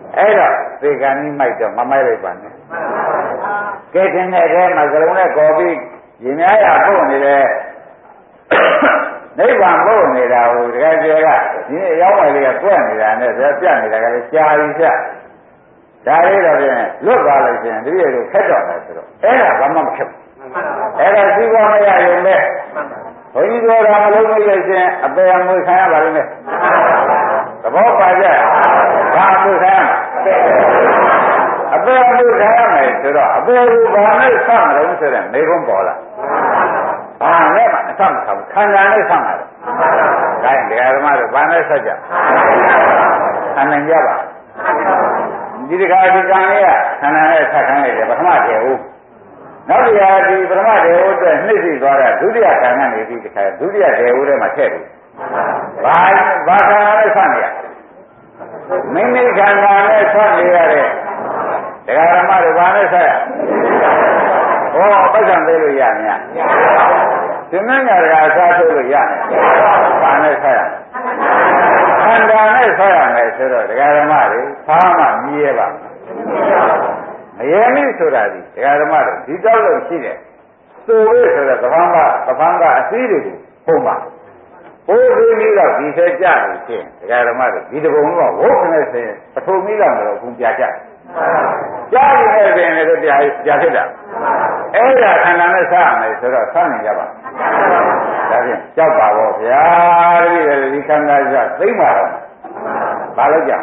အဲ့တော့သေကံကြီးမိုက်တော့မမိုက်လိုက်ပါနဲ့ကဲတင်တဲ့အဲမှာကလုံးနဲ့ကော်ပြီးရင်များရပို့နေတယ်နိဗ္ဗာန်ပို့နေတာဟိုတကယ်ကျေကဒီနေ့ရောက်မှလေးကတွက်နေတာနဲ့ဆိုပြနေတာကလည်းရှားပြီးဖြတ်ဒါလေးတော့ပြင်လွတ်သွားလို့ရှိရင်တပည့်တို့ခက်တော့တယ်ဆိုတော့အဲ့ဒါဘာမှမခက်ဘူးအဲ့ဒါသိဖို့မရရင်ပဲဘုန်းကြီးတို့ကမလုံးမိလို့ရှိရင်အပေအမွေခံရပါလိမ့်မယ်သဘောပါကြဘာအမွေခံရမှာအပေအမွေခံရမယ်ဆိုတော့အပေကိုဘာနဲ့စမလို့ဆိုတဲ့မေခွန်းပေါ်လာဘာနဲ့မှအဆမဆောင်ခန္ဓာနဲ့ဆမှာတယ်ဒါရင်တရားဓမ္မတို့ဘာနဲ့ဆက်ကြခန္ဓာကြပါဒီတခါဒီကံလေးကခန္ဓာနဲ့ဆက်ခံရတယ်ပထမတည်းဟုတ်နောက်တရားဒီပထမဒေဝအတွက်နှိမ့်စီသွားတာဒုတိယခန္ဓာနေပြီးတခါဒုတိယဒေဝထဲမှာထည့်ပြီဘာဘာခန္ဓာနဲ့ဆက်နေရမိမိခန္ဓာနဲ့ဆက်နေရတဲ့တရားဓမ္မတွေဘာနဲ့ဆက်ရဟောပတ်စံသေးလို့ရမလားသင်္ကန်းကတရားစားထုတ်လို့ရမယ်ဘာနဲ့ဆက်ရခန္ဓာနဲ့ဆက်ရမယ်ဆိုတော့တရားဓမ္မတွေဘာမှမြည်ရပါမယမိဆိုတာဒီတရားဓမ္မတွေဒီတောက်လို့ရှိတယ်သို့လို့ဆိုတော့သဘာဝသဘာဝအစည်းတွေကိုပုံပါဘိုးကြီးကြီးတော့ဒီထဲကြလို့ရှိရင်တရားဓမ္မတွေဒီတပုံတော့ဝုတ်နဲ့ဆိုရင်ပထုံကြီးတော့မလို့အခုပြကြကြားရတဲ့ပင်လည်းပြပြဖြစ်တာအဲ့ဒါခန္ဓာနဲ့ဆက်ရမယ်ဆိုတော့ဆက်နေကြပါဒါဖြင့်ကြောက်ပါတော့ဗျာတပည့်တွေဒီခန္ဓာကသိမ့်ပါတော့ဘာလို့ကြ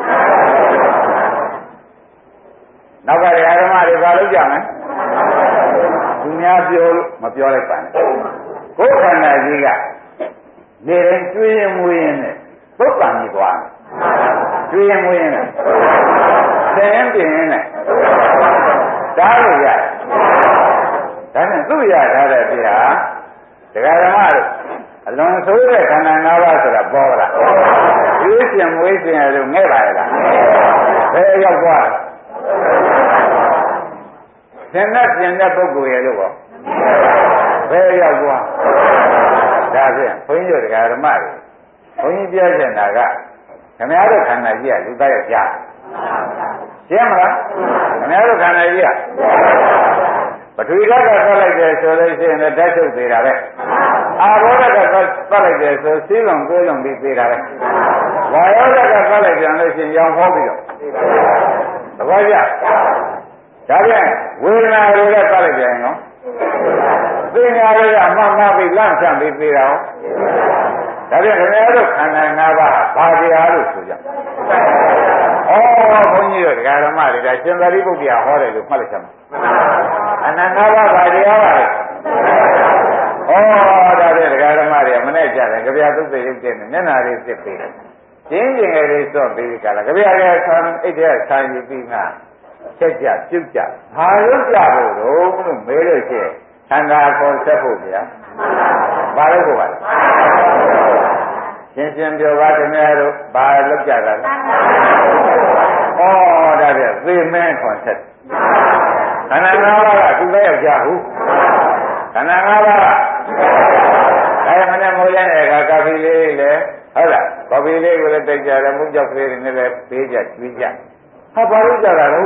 နောက်ကတရားဓမ္မတွေဘာလို့ကြမလဲသူများပြောလို့မပြောလိုက်ပါနဲ့ကိုယ်ခန္ဓာကြီးကနေရင်ကျွေးရင်မွေးရင်နဲ့သုတ်တန်ကြီးသွားကျွေးရင်မွေးရင်နဲ့သင်ရင်ပြင်ရင်နဲ့ဒါလို့ရဒါနဲ့သူ့ရထားတဲ့တရားတရားဓမ္မတို့အလွန်ဆိုးတဲ့ခန္ဓာ၅ပါးဆိုတာပေါ်လာကျွေးရှင်မွေးရှင်လို့ငဲ့ပါရဲ့လားဘယ်ရောက်သွားသင်နဲ့ပြင်တဲ့ပုဂ္ဂိုလ်ရဲ့လို့ပေါ့ဘယ်ရောက်သွားဒါဖြင့်ဘုန်းကြီးတို့တရားဓမ္မတွေဘုန်းကြီးပြောချင်တာကခင်ဗျားတို့ခန္ဓာကြီးကလူသားရဲ့ကြားရှင်းမလားခင်ဗျားတို့ခန္ဓာကြီးကပထဝီဓာတ်ကသတ်လိုက်တယ်ဆိုလို့ရှိရင်လည်းဓာတ်ချုပ်သေးတာပဲအာဘောဓာတ်ကသတ်လိုက်တယ်ဆိုစည်းလုံးကိုးလုံးပြီးသေးတာပဲဝါယောဓာတ်ကသတ်လိုက်ပြန်လို့ရှိရင်ရောင်ဟောပြီးတော့သဘောကျဒါပြန်ဝေဒနာတွေကသတ်လိုက်ပြန်နော်သိညာတွေကမှတ်မှတ်ပြီးလန့်ဆန့်ပြီးသေးတာဟောဒါပြန်ခင်ဗျားတို့ခန္ဓာ၅ပါးဘာတရားလို့ဆိုကြဩဘုန်းကြီးတို့ဒကာဓမ္မတွေဒါရှင်သာရိပုတ္တရာဟောတယ်လို့မှတ်လိုက်ချင်ပါအနန္တဘာဘာတရားပါလေဩဒါပြန်ဒကာဓမ္မတွေကမနဲ့ကြတယ်ကြပြသုတ်သိရုပ်တဲ့မျက်နာလေးစစ်ပေးတယ်ကျင်းကျင်ကလေးစော့ပြီးကြလားကြပြကဆံအိတ်တဲ့ဆံယူပြီးငါချက်ကြပြုတ်ကြဘာလို့ကြဖို့တော့လို့မေးလို့ရှိရင်သံဃာခေါ်ဆက်ဖို့ဗျာဘာလို့ဖို့ပါလဲရှင်းရှင်းပြောပါခင်ဗျားတို့ဘာလုပ်ကြတာလဲဩဒါပြသေမင်းခေါ်ဆက်ခန္ဓာ၅ပါးကသူလည်းယောက်ျားဟုတ်ခန္ဓာ၅ပါးကအဲမနဲ့မိုးရတဲ့အခါကာဖီလေးလည်းဟုတ်လားကာဖီလေးကိုလည်းတိတ်ကြတယ်မုန်းကြောက်ကလေးတွေနဲ့လည်းပေးကြကျွေးကြဟာဘာလို့ကြတာလဲ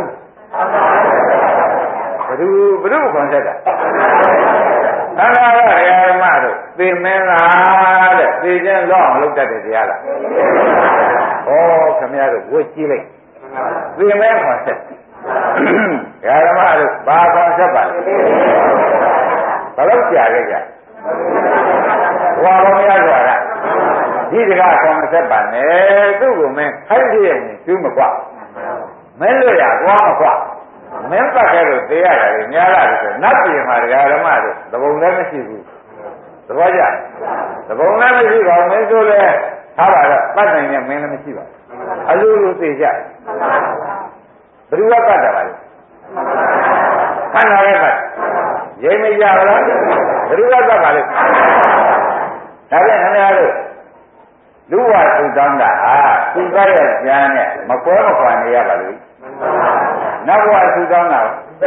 ဘယ်သူဘယ်သူခေါ်ဆက်တာသံဃာရဓမ္မတို့သိမင်းလားတဲ့သိချင်းတော့မလုပ်တတ်တဲ့တရားလားဩခင်ဗျားတို့ဝတ်ကြည့်လိုက်သိမင်းခေါ်ဆက်ဓမ္မတို့ဘာခေါ်ဆက်ပါလဲဘယ်လိုကြာခဲ့ကြဘဝပေါင်းများစွာကဒီတကားခေါ်မဆက်ပါနဲ့သူ့ကိုမင်းခိုင်းပြည့်ရင်ကျူးမကွမင်းလို့ရသွားမကွမင်းပတ်ခဲ့လို့သေးရတယ်များလာတယ်ဆိုနတ်ပြည်မှာတရားဓမ္မတို့သဘုံလည်းမရှိဘူးသဘောကျသဘုံလည်းမရှိပါဘူးမင်းဆိုလဲထားပါတော့ပတ်နိုင်တဲ့မင်းလည်းမရှိပါဘူးအလိုလိုသိကြဘယ်သူကပတ်တာပါလဲခန္ဓာရဲ့ပတ်ရိပ်မကြဘူးလားဘယ်သူကပတ်ပါလဲဒါပြန်ခင်ဗျားတို့လူဝသုတောင်းတာဟာသူကရဲ့ဉာဏ်နဲ့မကွဲမခွာနေရပါလို့နောက်ဘဝသုတောင်းတာ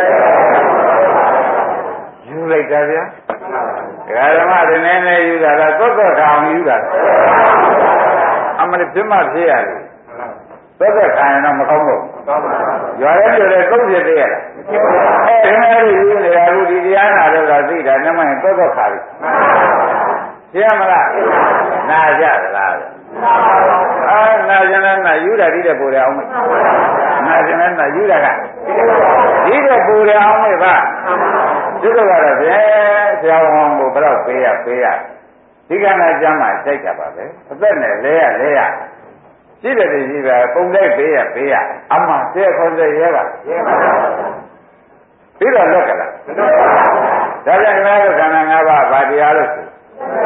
ယူလိုက်တာဗျာဓမ္မတွေနည်းနည်းယူတာလားသောသောခါအောင်ယူတာအမှန်ပြမဖြစ်ရတယ်သသက်သက်ခံရတော့မကောင်းဘူးရွာရဲတွေလည်းကုန်းဖြစ်သေးရလားအဲခင်ဗျားတို့ယူနေတာအခုဒီတရားနာတော့ကသိတာနမရင်သက်သက်ခါပြီရှင်းမလားနာကြလားအာနာကျင်လည်းနာယူတာဒီတဲ့ပူတယ်အောင်မေနာကျင်လည်းနာယူတာကဒီတဲ့ပူတယ်အောင်မေပါဒီလိုကတော့ဖြင့်ဆရာဝန်ကိုဘယ်တော့ပေးရပေးရဒီကနေ့ကျမ်းမှာစိုက်တာပါပဲအသက်နဲ့လဲရလဲရရှိတယ်တည်းရှိပဲပုံလိုက်ပေးရပေးရအမှတဲ့ခေါ်တဲ့ရဲကရဲပါပြီးတော့လွတ်ကြလားဒါကြောင့်ခင်ဗျားတို့ခန္ဓာ၅ပါးဗာတရားလို့ဆို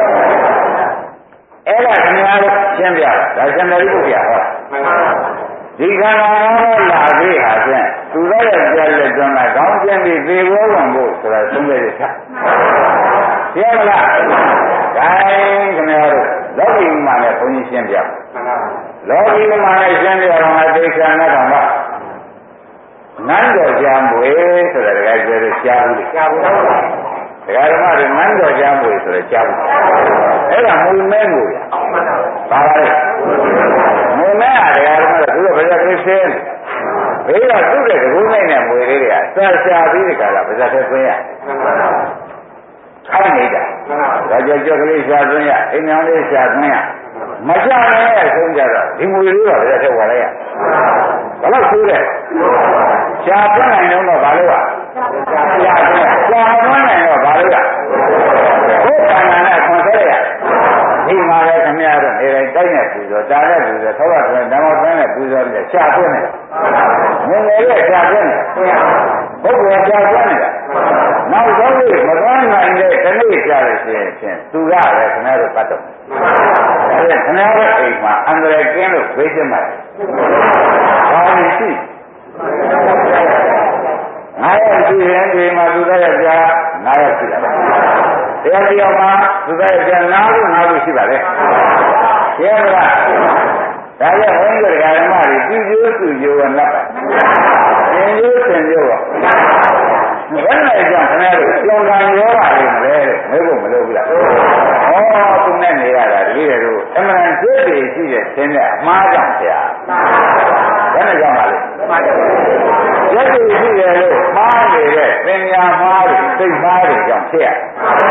အဲ့ဒါခင်ဗျားတို့ရှင်းပြတာဒါရှင်မေရိပုတ္တရာဟောဒီခန္ဓာ၅ပါးလာပြီဟာဖြင့်သူတို့ရဲ့ကြက်လက်ကျွမ်းကကောင်းကျင်ပြီးသေဘောဝင်ဖို့ဆိုတာသုံးခဲ့ရတာရှင်းမလားဒါခင်ဗျားတို့လောကီမှာလည်းဘုန်းကြီးရှင်းပြလောကီမှာလည်းရှင်းပြတော့ငါသိချာနဲ့တော့နန်းတော်ကြံမွေဆိုတာတကယ်ပြောလို့ကြားဘူးကြားဘူးတရားဓမ္မတွေနန်းတော်ကြံမွေဆိုတော့ကြားဘူးအဲ့ဒါမုံမဲကိုရပါပါလေမုံမဲကတရားဓမ္မတွေသူတို့ဘယ်လိုသိရှင်းဘေးကသူ့တဲ့ကူးနိုင်တဲ့မွေလေးတွေကဆက်ရှာပြီးဒီကလာပါဇက်ထဲသွင်းရခိုင်းနေတာဒါကြောင့်ကြောက်ကလေးရှာသွင်းရအိမ်မြောင်လေးရှာသွင်းရမကြနဲ့အဆုံးကြတော့ဒီမွေလေးတော့ဘယ်ထဲဝါလိုက်ရဘယ်လိုဆိုးလဲရှာသွင်းနိုင်တော့ဘာလို့อ่ะရှာသွင်းရှာသွင်းနိုင်တော့ဘာလို့อ่ะဘုရားနာနဲ့ခွန်ဆဲရဒီမှာလည်းခင်ဗျားတို့နေတိုင်းတိုက်နေပူဇော်တာနဲ့ပူဇော်ထောက်ရတဲ့ဓမ္မသံနဲ့ပူဇော်ပြီးရှာသွင်းနေငယ်ငယ်ရဲ့ရှာသွင်းနေဘုရားရှာသွင်းနေတာနောက်ဆုံးလို့မသွမ်းနိုင်တဲ့ဒီနေ့ရှာလို့ရှိရင်ဖြင့်သူကလည်းခင်ဗျားတို့ပတ်တော့ဒါနဲ့ခင်ဗျားတို့အိမ်မှာအန္တရာယ်ကင်းလို့ဘေးကျမှာဘာလို့ရှိငါရဲ့ရှိရင်ဒီမှာသူကရဲ့ကြာငါရဲ့ရှိတာပါတရားတရားမှာသူကရဲ့ကြာနားလို့နားလို့ရှိပါလေရှင်းမလားဒါကြောင့်ဘုန်းကြီးဓမ္မတွေပြုကျိုးစုကျိုးနဲ့လက်ပါသင်ကျိုးသင်ကျိုးရောဘယ်နဲ့ကြောင့်ခင်ဗျားတို့ကျောင်းကံရောပါလိမ့်မယ်မဲဖို့မလုပ်ဘူးလားဩသူနဲ့နေရတာတပည့်တို့အမှန်စိတ်တွေရှိတဲ့သင်တဲ့အမှားကြောင့်ဆရာဘယ်နဲ့ကြောင့်ပါလဲစိတ်တွေရှိတယ်လို့မှားနေတဲ့ပညာမှားတွေစိတ်မှားတွေကြောင့်ဖြစ်ရ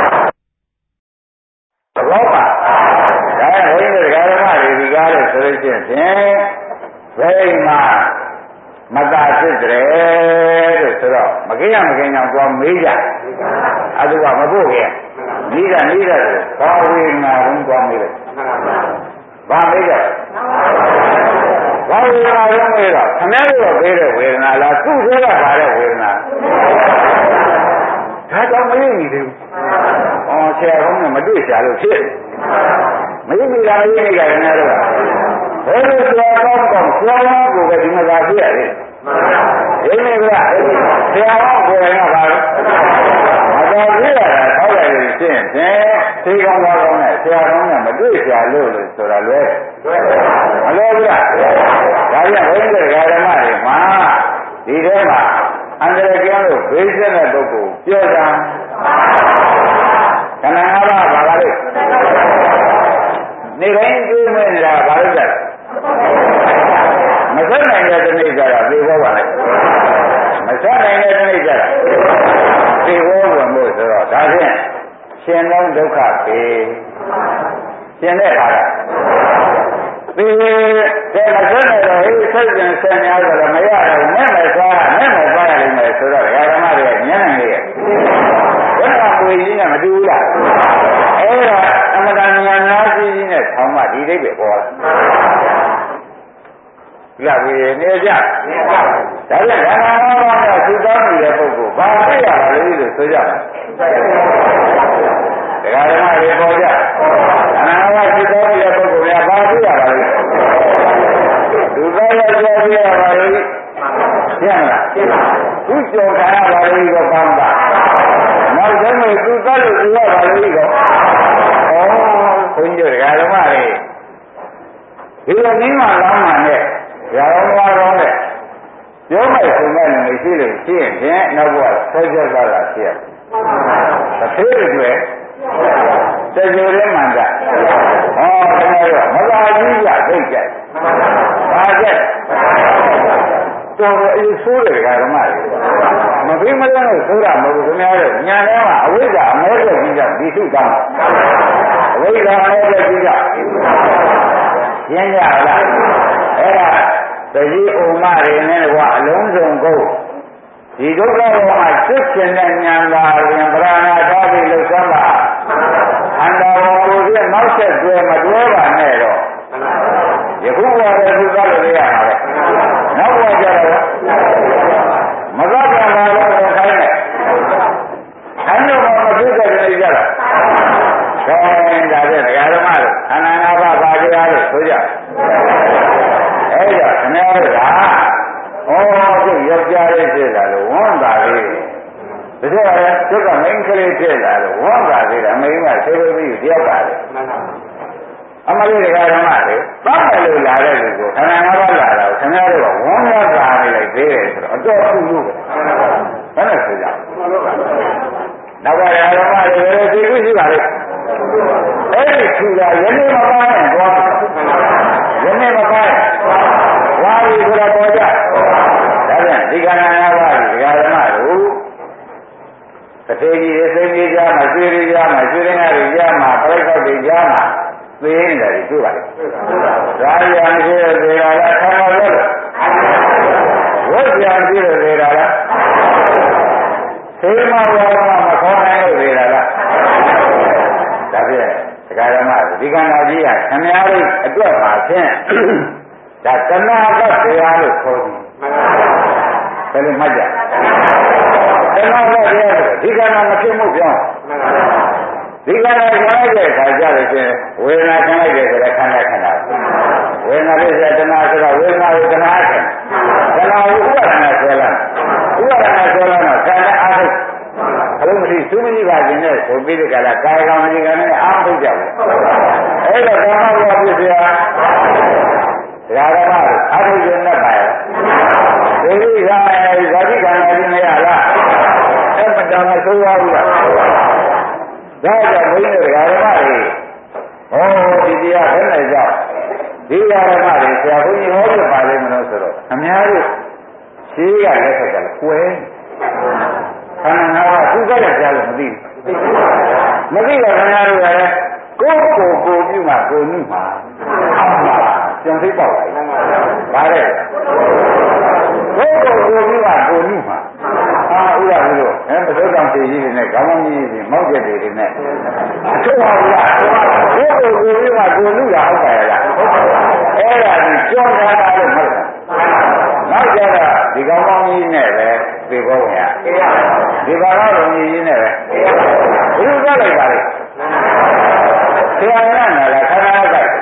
သဘောပါဒါနဲ့ဘုန်းကြီးဓမ္မတွေဒီကားလို့ဆိုလို့ရှိရင်ဖြင့်ဘယ်မှာမသာဖြစ်တယ်လို့ဆိုတော့မကိရမကိညာသွားမေးကြအတူကမဖို့ခဲ့မိတာမိတာဘာဝေဒနာလုံးသွားမေးတယ်ဘာမေးကြဘာဝေဒနာလုံးမေးတော့ခမဲလို့ပေးတဲ့ဝေဒနာလားသူ့သေးကပါတဲ့ဝေဒနာဒါတော့မသိနေသေးဘူးအော်ဆရာကောင်းကမတွေ့ရှာလို့ဖြစ်မသိမိတာမသိမိတာခင်ဗျားတို့ဘယ်လိုဆရာကောင်းကောင်းဆရာကောင်းကိုပဲဒီမှာသာဖြစ်ရတယ်ဒီနေ့ကဆရာကောင်းကိုယ်ကပါလို့မတော်ပြရတာထောက်လိုက်လို့ရှင်းဖြင့်သေကောင်းကောင်းနဲ့ဆရာကောင်းကမတွေ့ရှာလို့လို့ဆိုတာလွဲမလွဲဘူးလားဒါကြောင့်ဘုန်းကြီးဓမ္မတွေမှာဒီထဲမှာအန္တရာယ်ကျလို့ဘေးဆက်တဲ့ပုဂ္ဂိုလ်ပြောတာခန္ဓာ၅ပါးပါပါလို့နေတိုင်းကျိုးမဲ့နေတာဘာလို့လဲမဆက်နိုင်တဲ့တဏှိကြတာသေဘောပါလေမဆက်နိုင်တဲ့တဏှိကြတာသေဘောဝင်လို့ဆိုတော့ဒါဖြင့်ရှင်လုံးဒုက္ခပေရှင်တဲ့ခါကဒီတဲ့မဆက်နိုင်တော့ဟိဆက်ကျင်ဆက်များဆိုတော့မရတော့မဲ့မဲ့သွားမဲ့မဲ့သွားရလိမ့်မယ်ဆိုတော့ဓမ္မတွေညံ့နေရဲ့ဘယ်ကပွေကြီးနဲ့မတူဘူးလားအဲ့ဒါအမတန်ဉာဏ်နာရှိကြီးနဲ့ဆောင်းမှဒီဒိဋ္ဌိပေါ်လာကြပြီနေကြဒါပြန်ခန္ဓာ၅ပါးနဲ့သုတောင်းနေတဲ့ပုဂ္ဂိုလ်ဘာသိရပါလဲလို့ဆိုကြတယ်တရားဓမ္မတွေပေါ်ကြခန္ဓာ၅ပါးသုတောင်းနေတဲ့ပုဂ္ဂိုလ်များဘာသိရပါလဲသူသားရကြောပြရပါလေရှင်းလားသူကြောခံရပါလေတော့ကောင်းတာနောက်ဆုံးလို့သူသားလို့ပြောရပါလေတော့ဩဘုန်းကြီးတရားဓမ္မတွေဒီလိုနည်းမှလောင်းမှနဲ့ရာတော်ဘာတော်နဲ့ပြောမယ်ဆိုမဲ့လူရှိလို့ရှိရင်ဖြင့်နောက်ဘဝဆွဲကြသွားတာဖြစ်ရတယ်။တစ်သေးတွေတကြိုရဲမှန်တာ။ဟောခင်ဗျားမလာကြီးကြသိကြ။ဘာကြက်တော်တော်အရေးဆိုးတယ်ဓမ္မတွေမပြီးမလို့ဆိုးတာမဟုတ်ဘူးခင်ဗျားတို့ညာထဲမှာအဝိဇ္ဇာအမဲတဲ့ကြီးကဒီထုတောင်းအဝိဇ္ဇာအမဲတဲ့ကြီးကရင်းကြလားအဲ့ဒါတကြီးဥမတွေနဲ့ကအလုံးစုံကိုဒီဒုက္ခဘောမှာစစ်ကျင်တဲ့ဉာဏ်သာရင်ပြာဏာထားပြီးလှုပ်ရှားပါအန္တရာယ်ကိုပြည့်နောက်ဆက်တွဲမတွဲပါနဲ့တော့ယခုဘဝတည်းသူကလည်းရမှာပဲနောက်ဘဝကျတော့မကပ်ပြန်ပါလို့ခိုင်းတယ်ခိုင်းတော့မဖြစ်တဲ့နေကြတာခဲဒါဖြင့်ဒကာဓမ္မတို့အနန္တဘာပါတရားလို့ဆိုကြအဲ့ဒါခင်ဗျားတို့ကဩသူယောက်ျားလေးဖြစ်လာလို့ဝမ်းသာသေးတယ်ဒါကြတဲ့သူကမိန်းကလေးဖြစ်လာလို့ဝမ်းသာသေးတယ်အမေကဆေးပြီးတယောက်ပါလေအမလေးတရားဓမ္မတွေပတ်တယ်လို့လာတဲ့လူကိုခန္ဓာငါးပါးလာတော့ခင်ဗျားတို့ကဝမ်းရသာနေလိုက်သေးတယ်ဆိုတော့အတော်အုပ်လို့ပဲဘယ်နဲ့ဆိုကြနောက်ကဓမ္မတွေလည်းသိခုရှိပါလေအဲ့ဒီသူကယနေ့မပါနဲ့သွားယနေ့မပါနဲ့ဝါရီဆိုတော့ပေါ်ကြဒါပြန်ဒီခန္ဓာငါးပါးဒီဓမ္မတို့တထေကြီးအစိမ်းကြီးကြားမှာရွှေတွေကြားမှာရွှေရင်းတွေကြားမှာပြိဿတွေကြားမှာသိနေတယ်တွေ့ပါလေဒါရံရှိတဲ့ဒေရာလားခံပါလို့ဝိဇ္ဇာရှိတဲ့ဒေရာလားသေမဝါဒမခေါ်နိုင်လို့ဒေရာလားဒါဖြင့်ဒကာဓမ္မဒီကံတော်ကြီးကခမည်းတော်အတွက်ပါဖြင့်ဒါတဏှာကတရားလို့ခေါ်တယ်ဘယ်လိုမှတ်ကြတဏှာကတရားဆိုဒီကံတော်မဖြစ်မှုပြောင်းဒီကံတော်ခံလိုက်တဲ့အခါကျလို့ချင်းဝေဒနာခံလိုက်တယ်ဆိုတော့ခန္ဓာခန္ဓာဝေဒနာလေးဆိုတဏှာဆိုတော့ဝေဒနာကိုတဏှာခံတဏှာကိုဥပါဒနာဆွဲလာဥပါဒနာဆွဲလာတော့ခန္ဓာအားထုတ်အလုံးမရှိသူမကြီးပါခြင်းနဲ့ဆိုပြီးတဲ့ကလာကာယကံမကြီးကံနဲ့အားထုတ်ကြတယ်အဲ့တော့ကာမဘဝဖြစ်เสียဒါရမအားထုတ်ခြင်းနဲ့ပါရဲ့ဒီလိုကဇာတိကံကြီးမရလားအဲ့မတော်မဆိုးရဘူးလားဒါကြောင့်ဘုန်းကြီးတို့ဓမ္မတွေဟောဒီတရားဘယ်နဲ့ကြောင့်ဒီဓမ္မတွေဆရာဘုန်းကြီးဟောပြပါလိမ့်မလို့ဆိုတော့အများတို့ရှိရလက်ဆက်ကလည်းကွယ်ခန္ဓာငါးပါးသူကလည်းကြားလို့မသိဘူးမသိတော့ခင်ဗျားတို့လည်းကိုယ်ကိုယ်ကိုပြုမှကိုယ်နုမှာကျန်သိပေါ့လေဒါတဲ့ကိုယ်ကိုယ်ကိုပြုမှကိုယ်နုမှာအာဥရဘူးလို့အဲပစိုးတောင်ပြည်ကြီးတွေနဲ့ခေါင်းကြီးတွေမောက်ကျက်တွေနဲ့အထုတ်ပါဘူးလားကိုယ်ကိုယ်ကိုပြုမှကိုယ်နုတာဟုတ်ပါရဲ့လားအဲ့ဒါကြီးကြောင်းထားတာလို့မဟုတ်ဘူးနောက်ကြတော့ဒီကောင်းကောင်းကြီးနဲ့ပဲပြေပေါ်ဝင်ရဒီဘာသာတော်ကြီးနဲ့ပဲဘုရားကြလိုက်ပါလေဆရာရနာလားခန္ဓာကြိုက်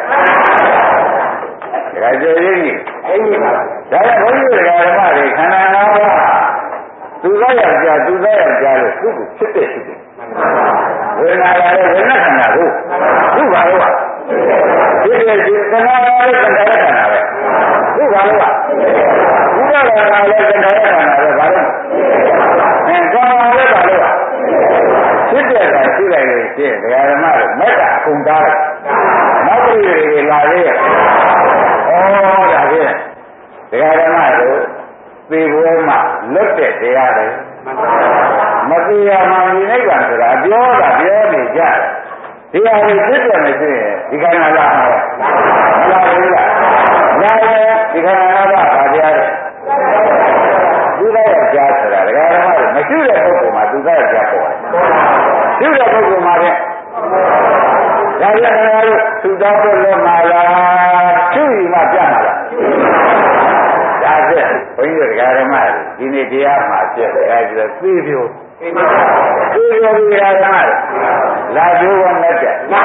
ဒါကြွေရင်းကြီးအဲ့ဒီပါဒါကြောင့်ဘုန်းကြီးဓမ္မတွေခန္ဓာငါးပါးသူသားယောက်ျားသူသားယောက်ျားလို့သူ့ကိုဖြစ်တဲ့ရှိတယ်ဝေဒနာလည်းဝေဒနာခန္ဓာကိုသူ့ဘာလို့ပါဖြစ်တဲ့ဒီခန္ဓာလည်းခန္ဓာလည်းခန္ဓာပဲသူ့ဘာလို့ပါဘုရားကလည်းခန္ဓာလည်းခန္ဓာပဲဘာလို့အဲခန္ဓာလည်းဘာလို့ပါဖြစ်တဲ့ကရှိလိုက်လို့ရှိရင်ဒကာဓမ္မတွေမက်ကအကုန်သားတယ်နောက်ပြည်တွေလာသေးရဲ့ဩဒါဖြင့်ဒကာဓမ္မတို့သေပွဲမှာလွတ်တဲ့တရားတွေမသိရမှဒီနိဗ္ဗာန်ဆိုတာပြောတာပြောနေကြတယ်ဒီဟာကိုသိတယ်မရှိရင်ဒီကံလာမှာမလာဘူးလားလာတယ်ဒီကံလာတာဗာတရားတယ်သူကရကြားဆိုတာဒကာဓမ္မတွေမရှိတဲ့ပုဂ္ဂိုလ်မှာသူကရကြားပေါ်တယ်ရှိတဲ့ပုဂ္ဂိုလ်မှာဖြင့်ဒါကြလို့သူတော်တို့လွတ်မှာလားသူ့ယူမှပြတ်မှာလားဒါဖြင့်ဘုန်းကြီးတို့ဓမ္မတွေဒီနေ့တရားမှာပြည့်တယ်အဲဒီတော့သိပြိုသိပြိုဒီဓမ္မတွေလာကျိုးဝနဲ့ကြဒါ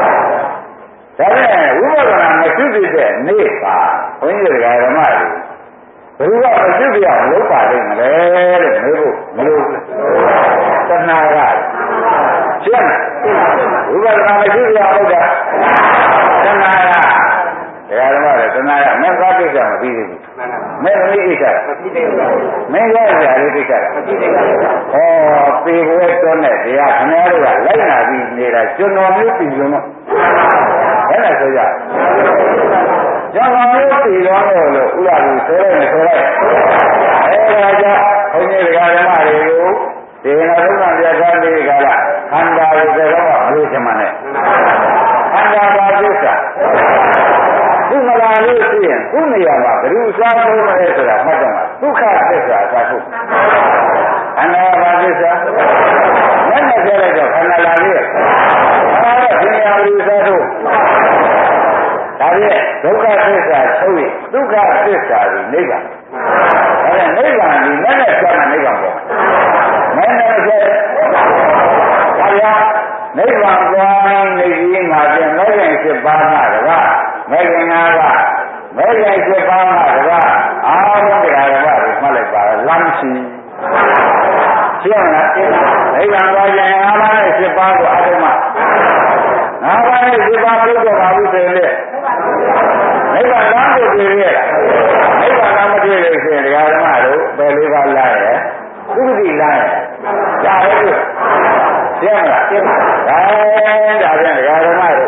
နဲ့ဝိပဿနာမရှိသေးတဲ့နေ့ပါဘုန်းကြီးတို့ဓမ္မတွေဘယ်လိုမရှိပြအောင်လုပ်ပါလိမ့်မလဲလို့မေးဖို့မလိုဘူးတဏှာကရှင်းဝိပဿနာမရှိပြအောင်လုပ်တာတဏှာကဓမ္မတွေတဏှာကမက်သားကိစ္စမပြီးသေးဘူးမဲ့မလေးကိစ္စမင်းရရလေးကိစ္စဟောပေဘွဲတွန်းတဲ့တရားခင်ဗျားတို့ကလိုက်နာပြီးနေတာကျွန်တော်မျိုးပြည်လုံးတော့ဘယ်နဲ့ဆိုကြကျွန်တော်မျိုးပြည်ဒီတော်လို့ဥလာဘူးဆိုရဲဆိုရဲအဲဒါကြောင့်ဘုန်းကြီးဓမ္မတွေကိုဒီနာရုံးပြတ်သားလေးကလားခန္ဓာကိုယ်ကတော့မလို့ချင်မှနဲ့ခန္ဓာပါသစ္စာခုမလာလို့ရှိရင်ခုနေရာမှာဘယ်လိုစားလို့မလဲဆိုတာမှတ်တော့မှာဒုက္ခသစ္စာသာခုခန္ဓာပါသစ္စာနဲ့နဲ့ပြောလိုက်တော့ခန္ဓာလာလေးအဲ့ဒါဒီနေရာဘယ်လိုစားလို့ဒါဖြင့်ဒုက္ခသစ္စာချုပ်ရင်ဒုက္ခသစ္စာကိုနိဗ္ဗာန်ဒါနဲ့နိဗ္ဗာန်ဒီနဲ့နဲ့ပြောမှနိဗ္ဗာန်ပေါ့မင်းနဲ့ပြောဒါရနိဗ္ဗာန်သွားနေပြီးမှပြန်မဲ့ရင်ဖြစ်ပါမှာတကားမဲ့ရင်ငါးပါးမဲ့ရင်ဖြစ်ပါမှာတကားအာလုံးတရားဓမ္မတွေမှတ်လိုက်ပါလမ်းရှိရှင်းလားနိဗ္ဗာန်သွားရင်ငါးပါးနဲ့ဖြစ်ပါကိုအထုံးမှာငါးပါးနဲ့ဖြစ်ပါလို့တော့ပါဘူးဆိုရင်လေနိဗ္ဗာန်လမ်းကိုပြည့်ရဲ့နိဗ္ဗာန်လမ်းမပြည့်လို့ရှိရင်တရားဓမ္မတို့ဘယ်လေးပါးလာရဲ့သုတိလာရဲ့ရရဲ့ရှင်းလားရှင်းပါဒါဒါပြန်တရားဓမ္မတို့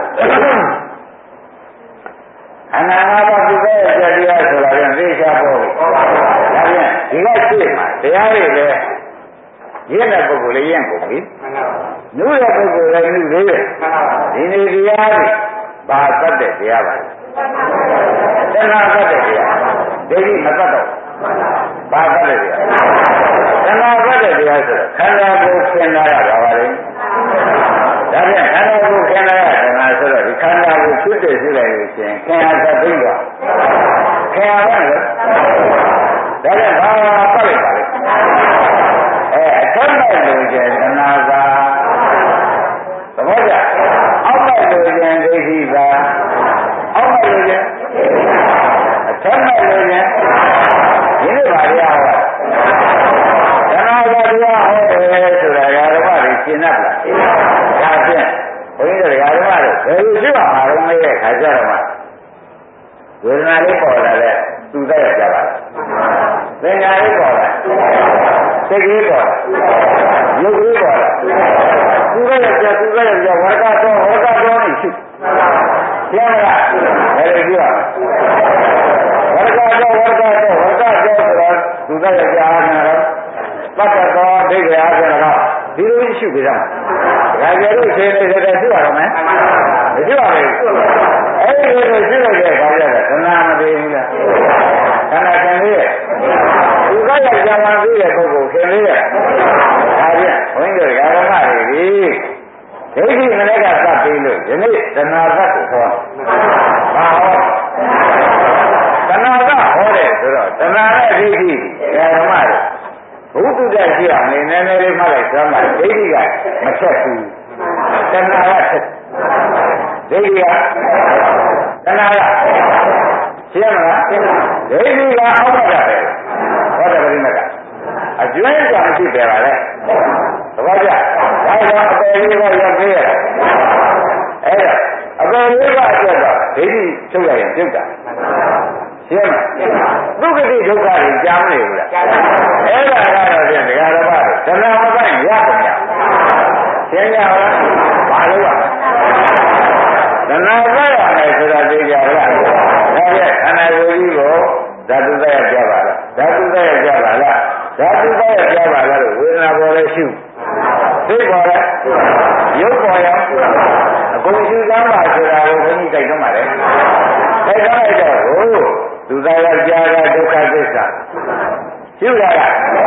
အနာဂတ်ပုဂ္ဂိုလ်ရဲ့တရားဆိုတာပြန်သိချပေါ်ပြီဒါပြန်ဒီကရှိမှာတရားတွေလည်းရင့်တဲ့ပုဂ္ဂိုလ်လည်းရင့်ကုန်ပြီနုတဲ့ပုဂ္ဂိုလ်လည်းနုသေးတယ်ဒီနေ့တရားတွေဘာသတ်တဲ့တရားပါလဲတဏှာသတ်တဲ့တရားဒိဋ္ဌိမသတ်တော့ဘာသတ်တဲ့တရားတဏှာသတ်တဲ့တရားဆိုတော့ခန္ဓာကိုယ်ခင်လာရတာပါလေဒါပြန်ခန္ဓာကိုယ်ခင်လာရတာဆိုတော့ဒီခန္ဓာကိုဖြစ်တဲ့ရှိလိုက်လို့ရှင်ခင်ရသသိတော့ခင်ရပါလေဒါပြန်ဘာပတ်လိုက်ပါလဲအဲအထက်မဲ့လို့ကျင်တဏှာသာသဘောကျအောက်မဲ့လို့ကျင်ဒိဋ္ဌိသာအောက်မဲ့လို့ကျင်အထက်မဲ့လို့ကျင်ဒီလိုပါရဟောတဏှာသာတရားဟောတယ်ဆိုတာဓမ္မတွေရှင်းတတ်လားဒါဖြင့်ဘုန်းကြီးတို့ဓမ္မတို့ဘယ်လိုရှိပါမှာလုံးမဲတဲ့ခါကြတော့မှဝေဒနာလေးပေါ်လာတဲ့သူသက်ရကြပါလားသင်္ခါလေးပေါ်လာစိတ်ကြီးပေါ်လာရုပ်ကြီးပေါ်လာသူသက်ရကြသူသက်ရကြဝါကတော့ဝါကတော့နေရှိရှင်းလားဘယ်လိုကြည့်ရဝါကတော့ဝါကတော့ဝါကတော့ဆိုတော့သူသက်ရကြအားနာတော့သတ္တသောဒိဋ္ဌိအားဖြင့်တော့ဒီလိုရှိပြီလားဒါကြလို့ရှင်းနေတဲ့ရှိရတော့မယ်မရှိပါဘူးအဲ့ဒီလိုရှိလိုက်တဲ့အခါကျတော့သနာမသေးဘူးလားခန္ဓာခင်လေးရဲ့သူကရကြမှာပြီးတဲ့ပုဂ္ဂိုလ်ခင်လေးရဲ့ဒါပြန်ဘုန်းကြီးတို့ဓမ္မတွေဒီဒိဋ္ဌိမနေ့ကစပ်ပြီးလို့ယနေ့သနာသတ်ကိုဟောဘာဟောသနာကဟောတယ်ဆိုတော့သနာနဲ့ဒိဋ္ဌိဓမ္မတွေဘုသူတ္တရှိအောင်နေနေလေးမှလိုက်သမ်းပါဒိဋ္ဌိကမချက်ဘူးတဏှာကချက်ဒိဋ္ဌိကတဏှာကရှင်းမလားဒိဋ္ဌိကအောက်မှာပဲဟောတယ်ပြိမကအကျွမ်းကြောင့်ရှိတယ်ပါလေသဘောကျဒါကြောင့်အပေလေးကရောက်သေးရဲ့အဲ့ဒါအပေလေးကအတွက်တော့ဒိဋ္ဌိချုပ်ရရင်ပြုတ်တာရှင်းမလားဒုက္ခတိဒုက္ခတွေကြားမနေဘူးလားအဲ့ဒါကတော့ဖြင့်ဒကာဓမ္မတွေတဏှာမပိုင်ရပါ့ရှင်းကြလားဘာလို့ရတဏှာပိုင်ရမယ်ဆိုတာသိကြလားဒါဖြင့်ခန္ဓာကိုယ်ကြီးကိုဓာတုသက်ရကြပါလားဓာတုသက်ရကြပါလားဓာတုသက်ရကြပါလားလို့ဝေဒနာပေါ်လဲရှုသိပေါ်လဲရုပ်ပေါ်ရောအကုန်ရှုသမ်းပါဆိုတာကိုဘုန်းကြီးတိုက်တွန်းပါလေတိုက်တွန်းလိုက်တော့ဟိုသူသားရကြားတာဒုက္ခသစ္စာရှုတာက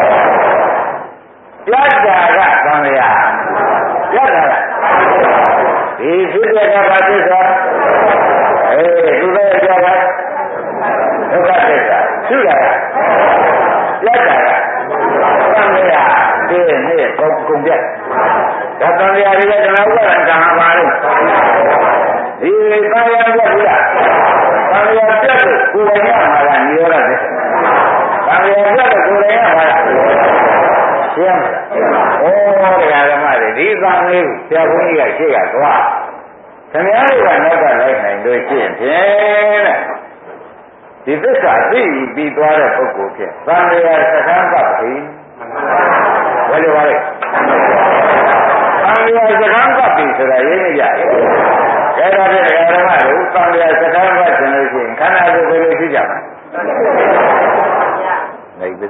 ပြတ်တာကသံဃာပြတ်တာကဒီဖြစ်တဲ့ကဘာသစ္စာအေးသူသားရကြားတာဒုက္ခသစ္စာရှုတာကပြတ်တာကသံဃာဒီနေ့ကုန်ကုန်ပြတ်ဒါသံဃာတွေကတဏှာဥပါဒံကံပါလို့ဒီသာယံပြတ်ဘူးလားသံဃာပြတ်လို့ကိုယ်ပိုင်ရမှာကနိရောဓသစ္စာသံဃာပြတ်လို့ကိုယ်ပိုင်ရမှာကရှင်းမလားဩတရားဓမ္မတွေဒီသံလေးကိုဆရာဘုန်းကြီးကရှေ့ကသွားခင်ဗျားတွေကနောက်ကလိုက်နိုင်လို့ရှိရင်ဖြင့်တဲ့ဒီသစ္စာသိပြီးသွားတဲ့ပုဂ္ဂိုလ်ဖြင့်သံဃာစကံပတ်ပြီဘယ်လိုပါလဲသံဃာစကံပတ်ပြီဆိုတာရင်းနေကြတယ်ဒါတော့ဒီဓမ္မတွေသံဃာစကံပတ်ခြင်းလို့ရှိရင်ခန္ဓာကိုယ်ပဲရှိကြပါနေပြီ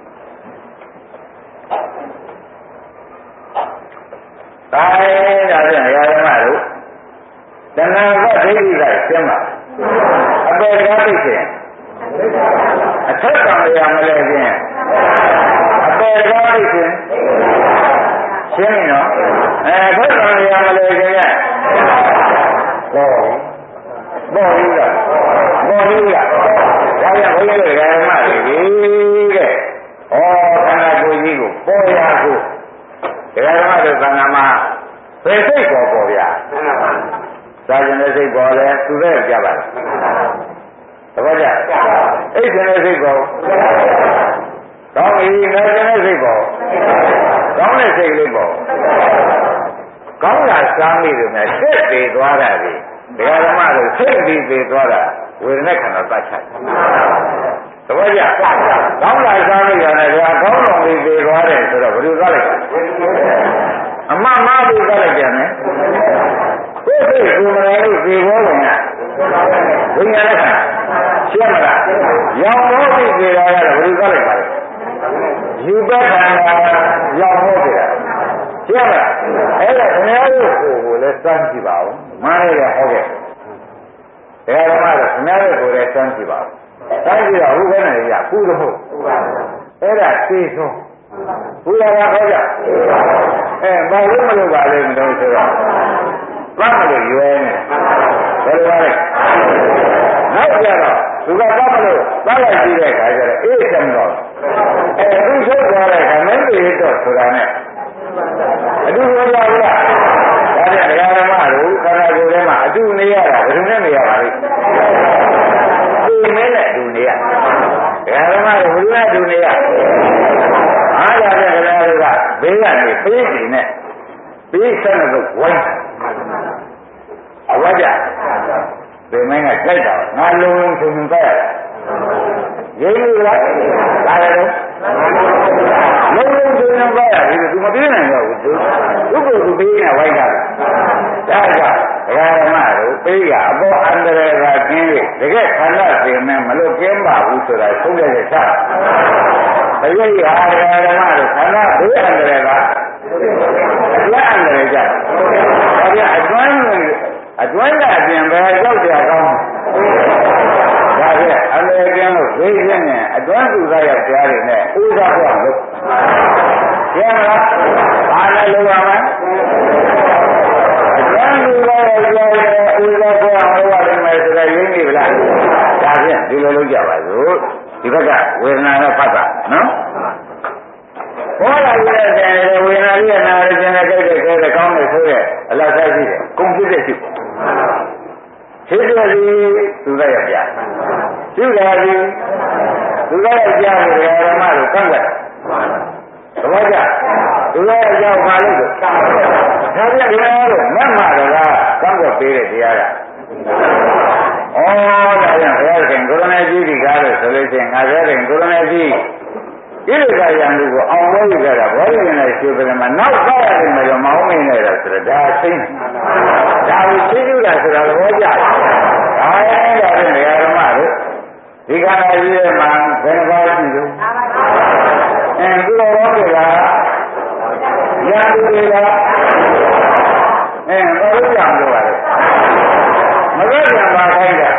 တိုင်းဒါဖြင့်ရာဇမတို့တဏှာကဒိဋ္ဌိကရှင်းပါအပေကသိခြင်းအထက်ကံရမလဲခြင်းအပေကသိခြင်းရှင်းပြီနော်အဲထက်ကံရမလဲခြင်းရဘောဘောကြီးကဘောကြီးကဒါကြောင့်ဘုရားရဲ့ဓမ္မတွေတဲ့ဩခန္ဓာကိုယ်ကြီးကိုပေါ်ရကိုတရားဓမ္မတို့သံဃာမှာဘယ်စိတ်ပေါ်ပေါ်ဗျာသာကျင်တဲ့စိတ်ပေါ်လဲသူပဲကြပါလားသဘောကျအိတ်ကျင်တဲ့စိတ်ပေါ်ကောင်းပြီငါကျင်တဲ့စိတ်ပေါ်ကောင်းတဲ့စိတ်လေးပေါ်ကောင်းတာစားမိတယ်နဲ့စိတ်သေးသွားတာဒီတရားဓမ္မတို့စိတ်ပြီးသေးသွားတာဝေဒနာခန္ဓာသတ်ချသဘောကျကောင်းတာစားမိရတယ်ကွာကောင်းတော်လေးသေးသွားတယ်ဆိုတော့ဘယ်လိုသွားလိုက်အမှန်မှားပြီးသွားလိုက်ကြမယ်ကိုယ်စိတ်ကိုယ်မလဲလို့သေဘောဝင်ကဝိညာဉ်နဲ့ခန္ဓာရှင်းမလားရောင်မောပြီးသေတာကတော့ဘယ်လိုသွားလိုက်ပါလဲယူပခန္ဓာရောင်မောသေးတာရှင်းမလားအဲ့ဒါခင်ဗျားတို့ကိုယ်ကိုလည်းစမ်းကြည့်ပါဦးမှားရတဲ့ဟုတ်ကဲ့တရားဓမ္မတော့ခင်ဗျားတို့ကိုယ်လည်းစမ်းကြည့်ပါဦးစမ်းကြည့်တော့ဘုရားနဲ့ရဘူးလို့ဟုတ်အဲ့ဒါသိဆုံးဘုရားကဟောကြအဲဘာလို့မလုပ်ပါလဲမလို့ဆိုတော့ဘာမလို့ရွယ်နေဘယ်လိုလဲနောက်ကြတော့သူကဘာမလို့သားလိုက်ကြည့်တဲ့ခါကျတော့အေးတယ်တော့အဲသူချုပ်သွားတဲ့ခါမင်းတွေတော့ဆိုတာနဲ့အတူတူပါဘူးလားဒါနဲ့တရားဓမ္မတို့ခန္ဓာကိုယ်ထဲမှာအတူနေရတာဘယ်လိုနဲ့နေရပါလဲသူမင်းနဲ့အတူနေရတရားဓမ္မတို့ဘယ်လိုနဲ့အတူနေရအားရတဲ့ခန္ဓာတွေကဘေးကနေပေးနေနဲ့ပေးဆက်လို့ဝိုင်းအဝါကြဒီမင်းကကြိုက်တာငါလုံးလုံးထုံထုံကြရတာရင်းလို့လားဒါလည်းလုံးလုံးထုံထုံကြရတယ်သူမပြေးနိုင်တော့ဘူးသူသူ့ကိုယ်သူပေးနေဝိုင်းတာဒါကြောင့်ဒကာဓမ္မတို့ပေးကအပေါ်အန္တရာယ်ကကျင်း၍တကယ်ခန္ဓာရှင်နဲ့မလို့ကျင်းပါဘူးဆိုတာသုံးရတဲ့စားဘယ်လိုဟာဒကာဓမ္မတို့ခန္ဓာဘေးအန္တရာယ်ကအကျွမ်းအန္တရာယ်ကြဒါပြအကျွမ်းအတွင်းကအပြင်ပဲရောက်ကြကောင်းဒါပြအန္တရာယ်ကျင်းလို့ဘေးရင်းနဲ့အတွင်းသူသားယောက်ျားတွေနဲ့ဥစားဖို့လို့ကျင်းလားဘာလဲလို့ပါမလဲအတွင်းသူသားယောက်ျားတွေဥစားဖို့လို့ရတယ်မယ်ဆိုတော့ရင်းနေဗလားဒါဖြင့်ဒီလိုလုပ်ကြပါစို့ဒီဘက်ကဝေဒနာနဲ့ဖတ်တာနော်ဘောလာရတဲ့ဝေဒနာလေးနာရခြင်းနဲ့ကြိုက်တဲ့ခဲတဲ့ကောင်းတဲ့ဆိုတဲ့အလားစားရှိတယ်ကုန်ဖြစ်တဲ့ရှိဖြစ်တယ်ဒီသူကရပြရှိတယ်ဒီသူကရပြတဲ့ဓမ္မတို့ကန့်တယ်သဘောကျသူကရကြောက်ပါလို့ဒါပြတရားတို့မတ်မှာတော့ကန့်ွက်ပေးတဲ့တရားကဩဒါကြောင့်ဘုရားရှင်ကိုရဏကြီးဒီကားလို့ဆိုလို့ရှိရင်ငါပြောတယ်ကိုရဏကြီးဒီလိုကရံလူကိုအောင်လို့ရတာဘောရင်းနဲ့ရှိပြန်မှာနောက်ပါရတယ်မလို့မအောင်မင်းနဲ့တော့ဆိုတော့ဒါသိနေဒါကိုသိကြတာဆိုတာသဘောကျတယ်ဒါလည်းဒါနဲ့နေရာဓမ္မတို့ဒီခန္ဓာကြီးရဲ့မှာဘယ်နှပါးရှိလို့အဲဒီလိုဘောတွေကရံလူတွေကအဲဘာလို့ကြောင်လို့ပါလဲမကကြံပါခိုင်းတာ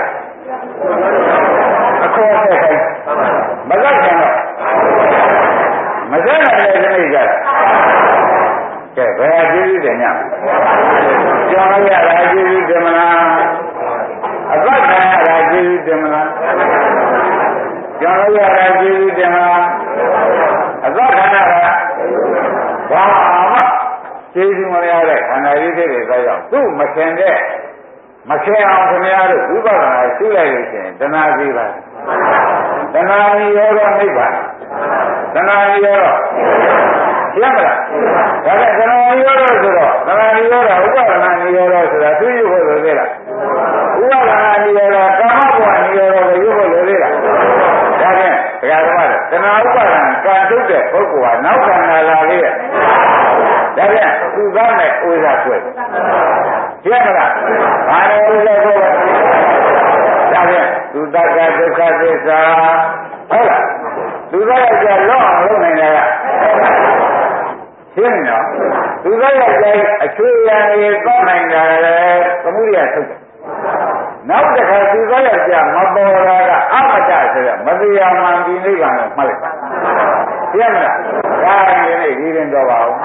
အခေါ်ဆက်ခိုင်းမကကြံတော့မစမ်းနိုင်တဲ့နေ့ကြတာကဲဘယ်အကြည့်တယ်ညကြောင်းရတာကြည့်တယ်မလားအပတ်ခံရတာကြည့်တယ်မလားကြောင်းရတာကြည့်တယ်မလားအပတ်ခံရတာဘာမှကျေးဇူးမရတဲ့ခန္ဓာကြီးတွေသောကြောင့်သူ့မခင်တဲ့မခင်အောင်ခင်ဗျားတို့ဝိပဿနာရှုလိုက်လို့ရှိရင်တဏှာကြီးပါတဏှာကြီးရောတော့နိဗ္ဗာန်တဏှာကြီးရောတော့ရမလားဒါနဲ့တဏှာကြီးရောတော့ဆိုတော့တဏှာကြီးရောတော့ဥပါဒနာကြီးရောတော့ဆိုတာသူယူဖို့လိုသေးလားဥပါဒနာကြီးရောတော့ကာမဘဝကြီးရောတော့ယူဖို့လိုသေးလားဒါဖြင့်ဒကာဓမ္မတွေတဏှာဥပါဒနာကံထုတ်တဲ့ပုဂ္ဂိုလ်ဟာနောက်ခန္ဓာလာလေးရဲ့ဒါဖြင့်သူသားနဲ့ဥစ္စာဆွဲရမလားဘာလို့ဥစ္စာဆွဲလဲဒါဖြင့်သူတက္ကဒုက္ခသစ္စာဟုတ်လားသူသားယောက်ျားလောအောင်လုပ်နေတာကရှင်းနော်သူသားယောက်ျားအချွေရံရေးသောနိုင်တာလည်းသမှုရိယထုတ်တယ်နောက်တစ်ခါသူသားယောက်ျားမပေါ်တာကအမတဆိုရမတရားမှန်ဒီနိဗ္ဗာန်ကိုမှတ်လိုက်ပါရှင်းမလားဒါရင်ဒီနေ့ဒီရင်တော့ပါဦး